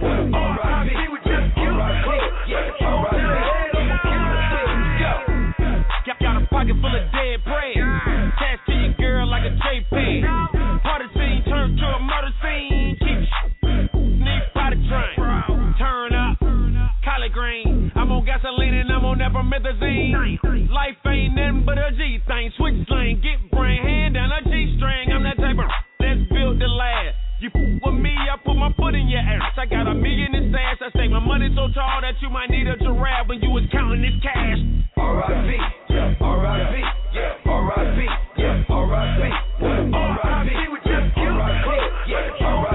R.I.P. we just killed the club. Yeah, R.I.P. to the head, almost killed the thing. Let's go. Got a pocket full of dead bread. Attached to your girl like a JPEG. Party scene turned to a murder scene. Keep sneak body train. Turn up, collard green. I'm on gasoline and I'm on epomethazine. Life ain't nothing but a G thing. Switch slang, get brain, hand down a G string. I'm that type of that's built to last. You with me, I put my foot in your ass. I got $1 million in stash. I say my money so tall that you might need a giraffe when you was counting this cash. R.I.P. Yeah, R.I.P. Yeah, R.I.P. Yeah, R.I.P. R.I.P. we just killed the club. Yeah, R.I.P.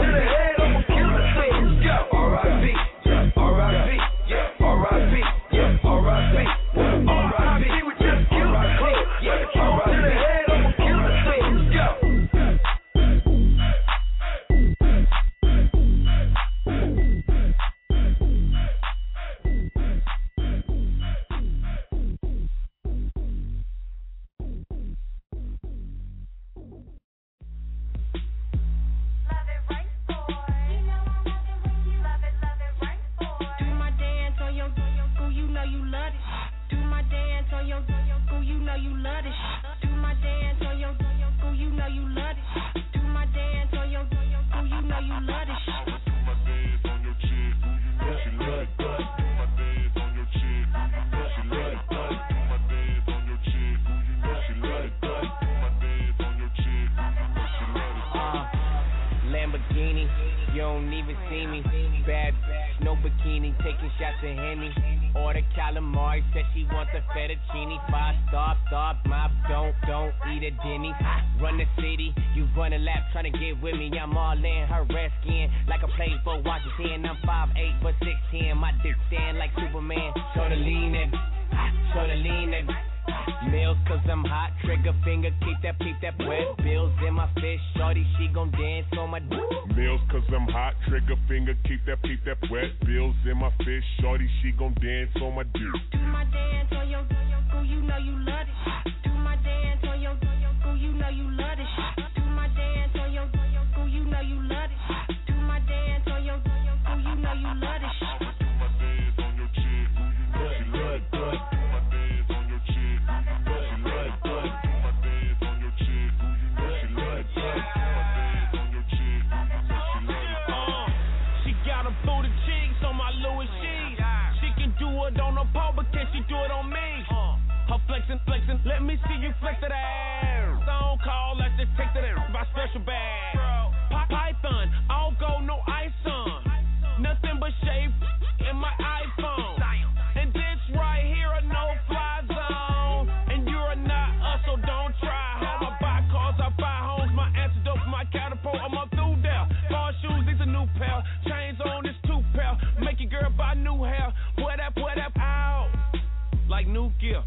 you love it. Do my dance on your girl, you know you love it. Do my dance on your girl, you know you love it. Do my dance on your girl, you know you love it. Do my dance on your chick, who you know she love it. Do my dance on your chick, who you know she love it. Do my dance on your chick, who you know she love it. Do my dance on your chick, who you know she love it. Lamborghini, you don't even see me. Bad, no bikini, taking shots of Henny. Order calamari, said she want the fettuccine. 5-star, stop, mob, don't eat at Denny's. Run the city, you run a lap, tryna get with me. I'm all in her red skin, like I played for Washington. I'm 5'8", but 6'10", my dick stand like Superman. Show the lean it, show the lean it. Meals cause I'm hot, trigger finger, keep that wet. Bills in my fist, shorty, she gon' dance on my dick. Meals cause I'm hot, trigger finger, keep that wet. Bills in my fist, shorty, she gon' dance on my dick. Do my dance on your girl, you know you love it. Do my dance on your girl, you know you love it. Do my dance on your girl, you know you love it. Do my dance on your girl, you know you love it. Do my dance on your chick, who you know she love it. Do my dance on your chick, who you know she love it. Do my dance on your chick, who you know she love it. Do my dance on your chick, who you know she love it. She got a booty cheeks on my Louis Sheets. She can do it on her pole, but can she do it on me? Her flexing, let me see you flex that ass. Don't call, let's just take that by special bag. Python, all gold, no ice on. Nothing but shade in my iPhone. And this right here a no-fly zone. And you're not us, so don't try. How I buy cars, I buy homes. My antidote for my catapult, I'm up through there. Bar shoes, these a new pair. Chains on, this 2 pair. Make your girl buy new hair. Put that out. Like new gear.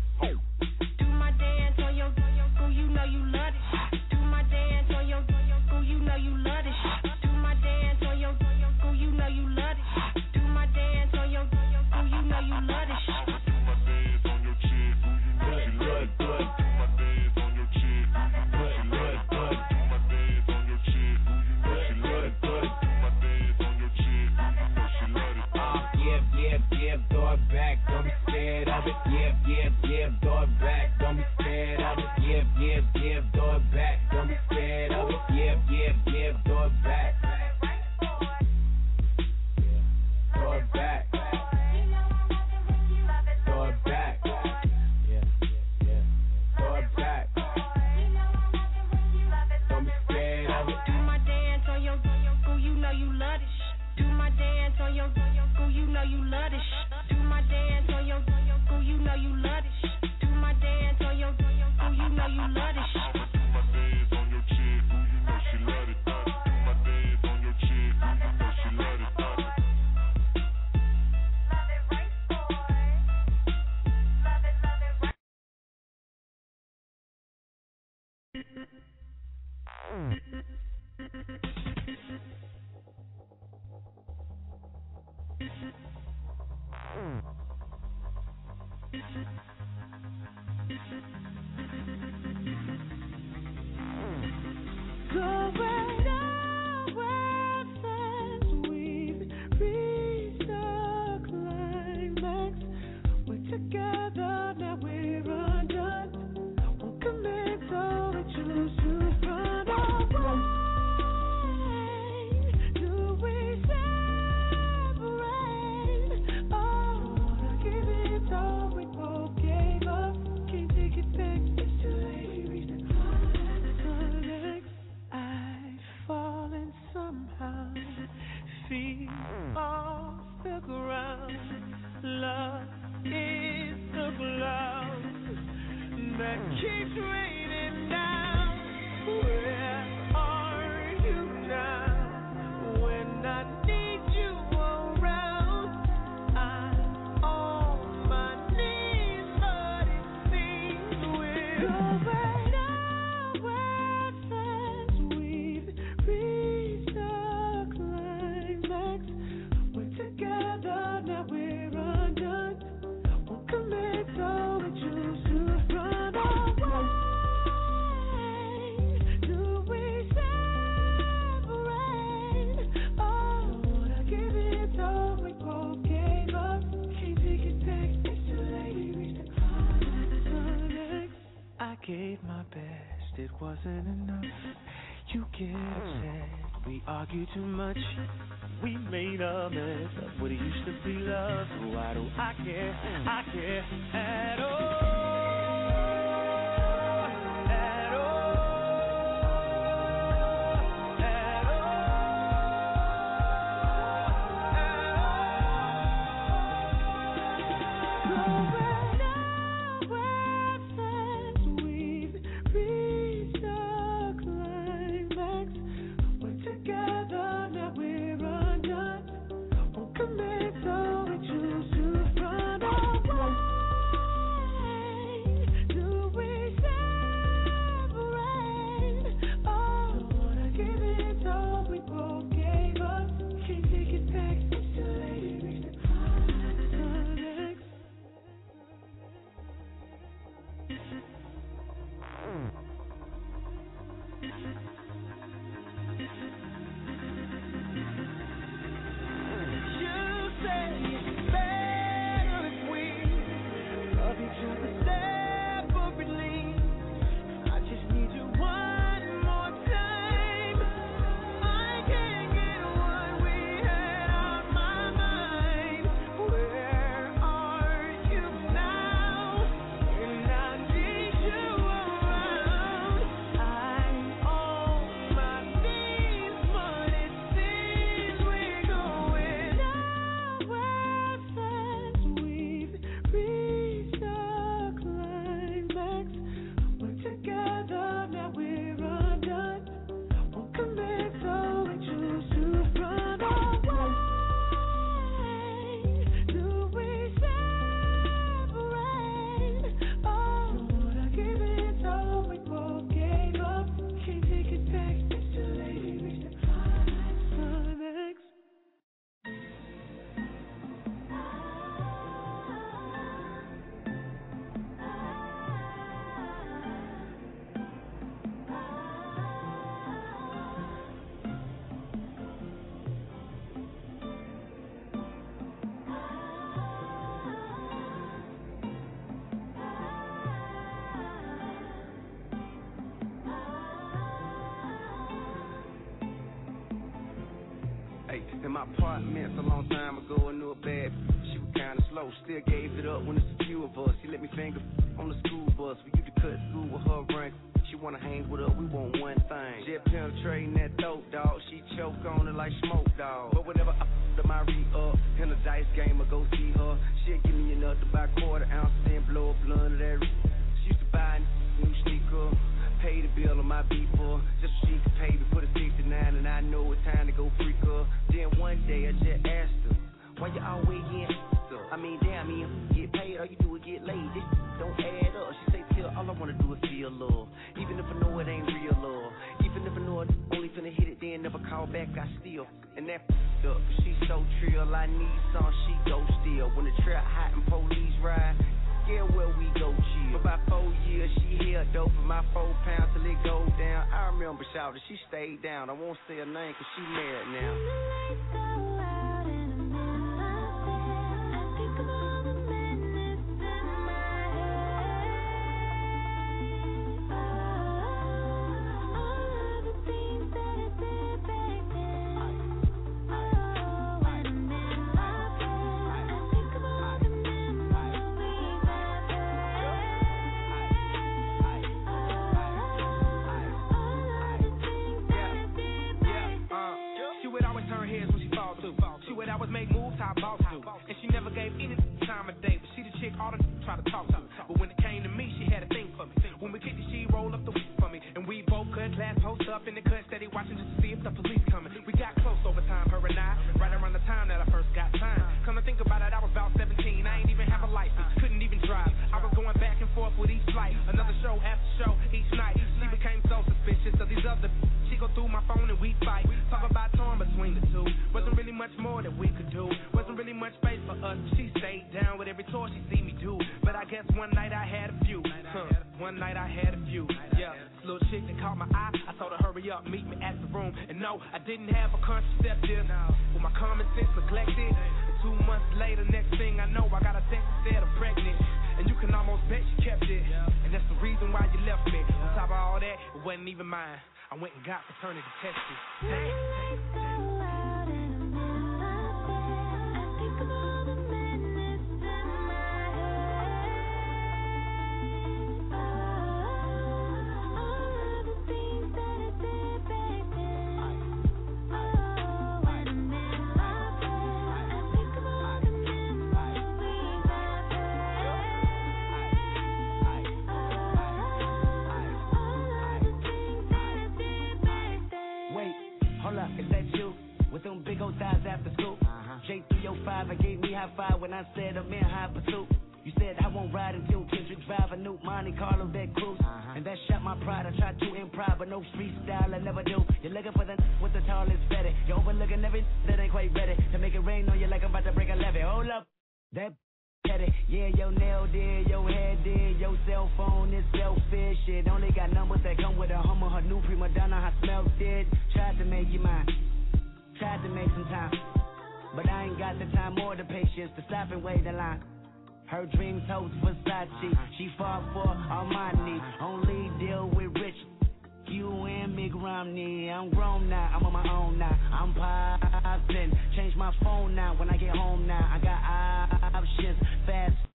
Do my dance on your girl, you know you love it. Do my dance on your girl, you know you love it. Do my dance on your girl, you know you love it. Do my dance on your girl, you know you love it. Do my dance on your chick, who you know she love it. Do my dance on your chick, who you know she love it. Do my dance on your chick, who you know she love it. Do my dance on your chick, who you know she love it. Throw it back, don't be scared of it. Throw it back, don't be scared of it. Throw it back, don't be scared of it. Throw it back. Throw it back. Throw it back. Throw it back. Don't be scared of it. Do my dance on your girl, you know you love it. Do my dance on your girl, you know you love it. Do my dance on your girl, you know you love it. Do my dance on your girl, you know you love it. Do my dance on your chick, who you know she love it. Do my dance on your chick, who you know she love it. Going nowhere since we've reached the climax. We're together, now we're undone. Won't commit, so we choose to run away. Do we separate? Oh, I give it all, we both gave up. Can't take it back, it's too late. gave my best, it wasn't enough. You get upset, we argue too much. We made a mess of what it used to be love. Why do I care? I care at all. In my apartment a long time ago, I knew a bad. She was kinda slow, still gave it up when it's a few of us. She let me finger on the school bus. We used to cut school with her rank. She wanna hang with us, we want one thing. Jet penetrating that dope, dog. She choke on it like smoke, dog. But whenever I f***ed my re-up in a dice game, I go see her. She'll give me enough to buy quarter ounce, then blow a blunt of that. She used to buy a new sneaker, pay the bill on my beeper, just so she could pay me for the 69, and I know it's time to go freak her. Then one day I just asked her, why you always getting up? I mean, damn, you get paid, all you do is get laid. This don't add up. She say, till all I wanna do is feel love, even if I know it ain't real love. Even if I know I only finna hit it, then never call back, I still. And that up, she so trill, I need some, she go still. When the trap hot and police ride, yeah, where we go chill. For about 4 years, she held dope for my 4 pounds till it go down. I remember shouting, she stayed down. I won't say her name cause she married now. Make moves how boss do, and she never gave any time of day, but she the chick all the try to talk to. But when it came to me, she had a thing for me. When we kicked it, she rolled up the for me, and we both cut glass post up in the cut, steady watching just to see if the police coming. We got close over time, her and I, right around the time that I first got signed. Come to think about it, I was about 17, I ain't even have a license, couldn't even drive. I was going back and forth with each flight, another show after show each night. She became so suspicious of these other. She go through my phone and we fight, talk about torn between the two. Wasn't really much more that we could do. Wasn't really much space for us. She stayed down with every tour she see me do. But I guess one night I had a few. One night I had a few. Yeah, this little chick that caught my eye. I told her hurry up, meet me at the room. And no, I didn't have a contraceptive. With my common sense neglected. And 2 months later, next thing I know, I got a text that said I'm pregnant. And you can almost bet she kept it. And that's the reason why you left wasn't even mine. I went and got paternity tested. Big old thighs after school. J305, I gave me high five when I said I'm in high pursuit. You said I won't ride until Kendrick drive a new Monte Carlo that cruise. And that shot my pride. I tried to improv, but no freestyle, I never do. You're looking for the with the tallest fetty. You're overlooking every that ain't quite ready to make it rain on you like I'm about to break a levee. Hold up, that petty. Yeah, your nail did, your head did, your cell phone is selfish. It only got numbers that come with a Hummer. Her new prima donna, I smelled it. Tried to make you mine. Tried to make some time, but I ain't got the time or the patience to stop and wait in line. Her dreams host Versace, she fought for Armani. Only deal with rich, you and Mick Romney. I'm grown now, I'm on my own now. I'm poppin', change my phone now when I get home now. I got options, fast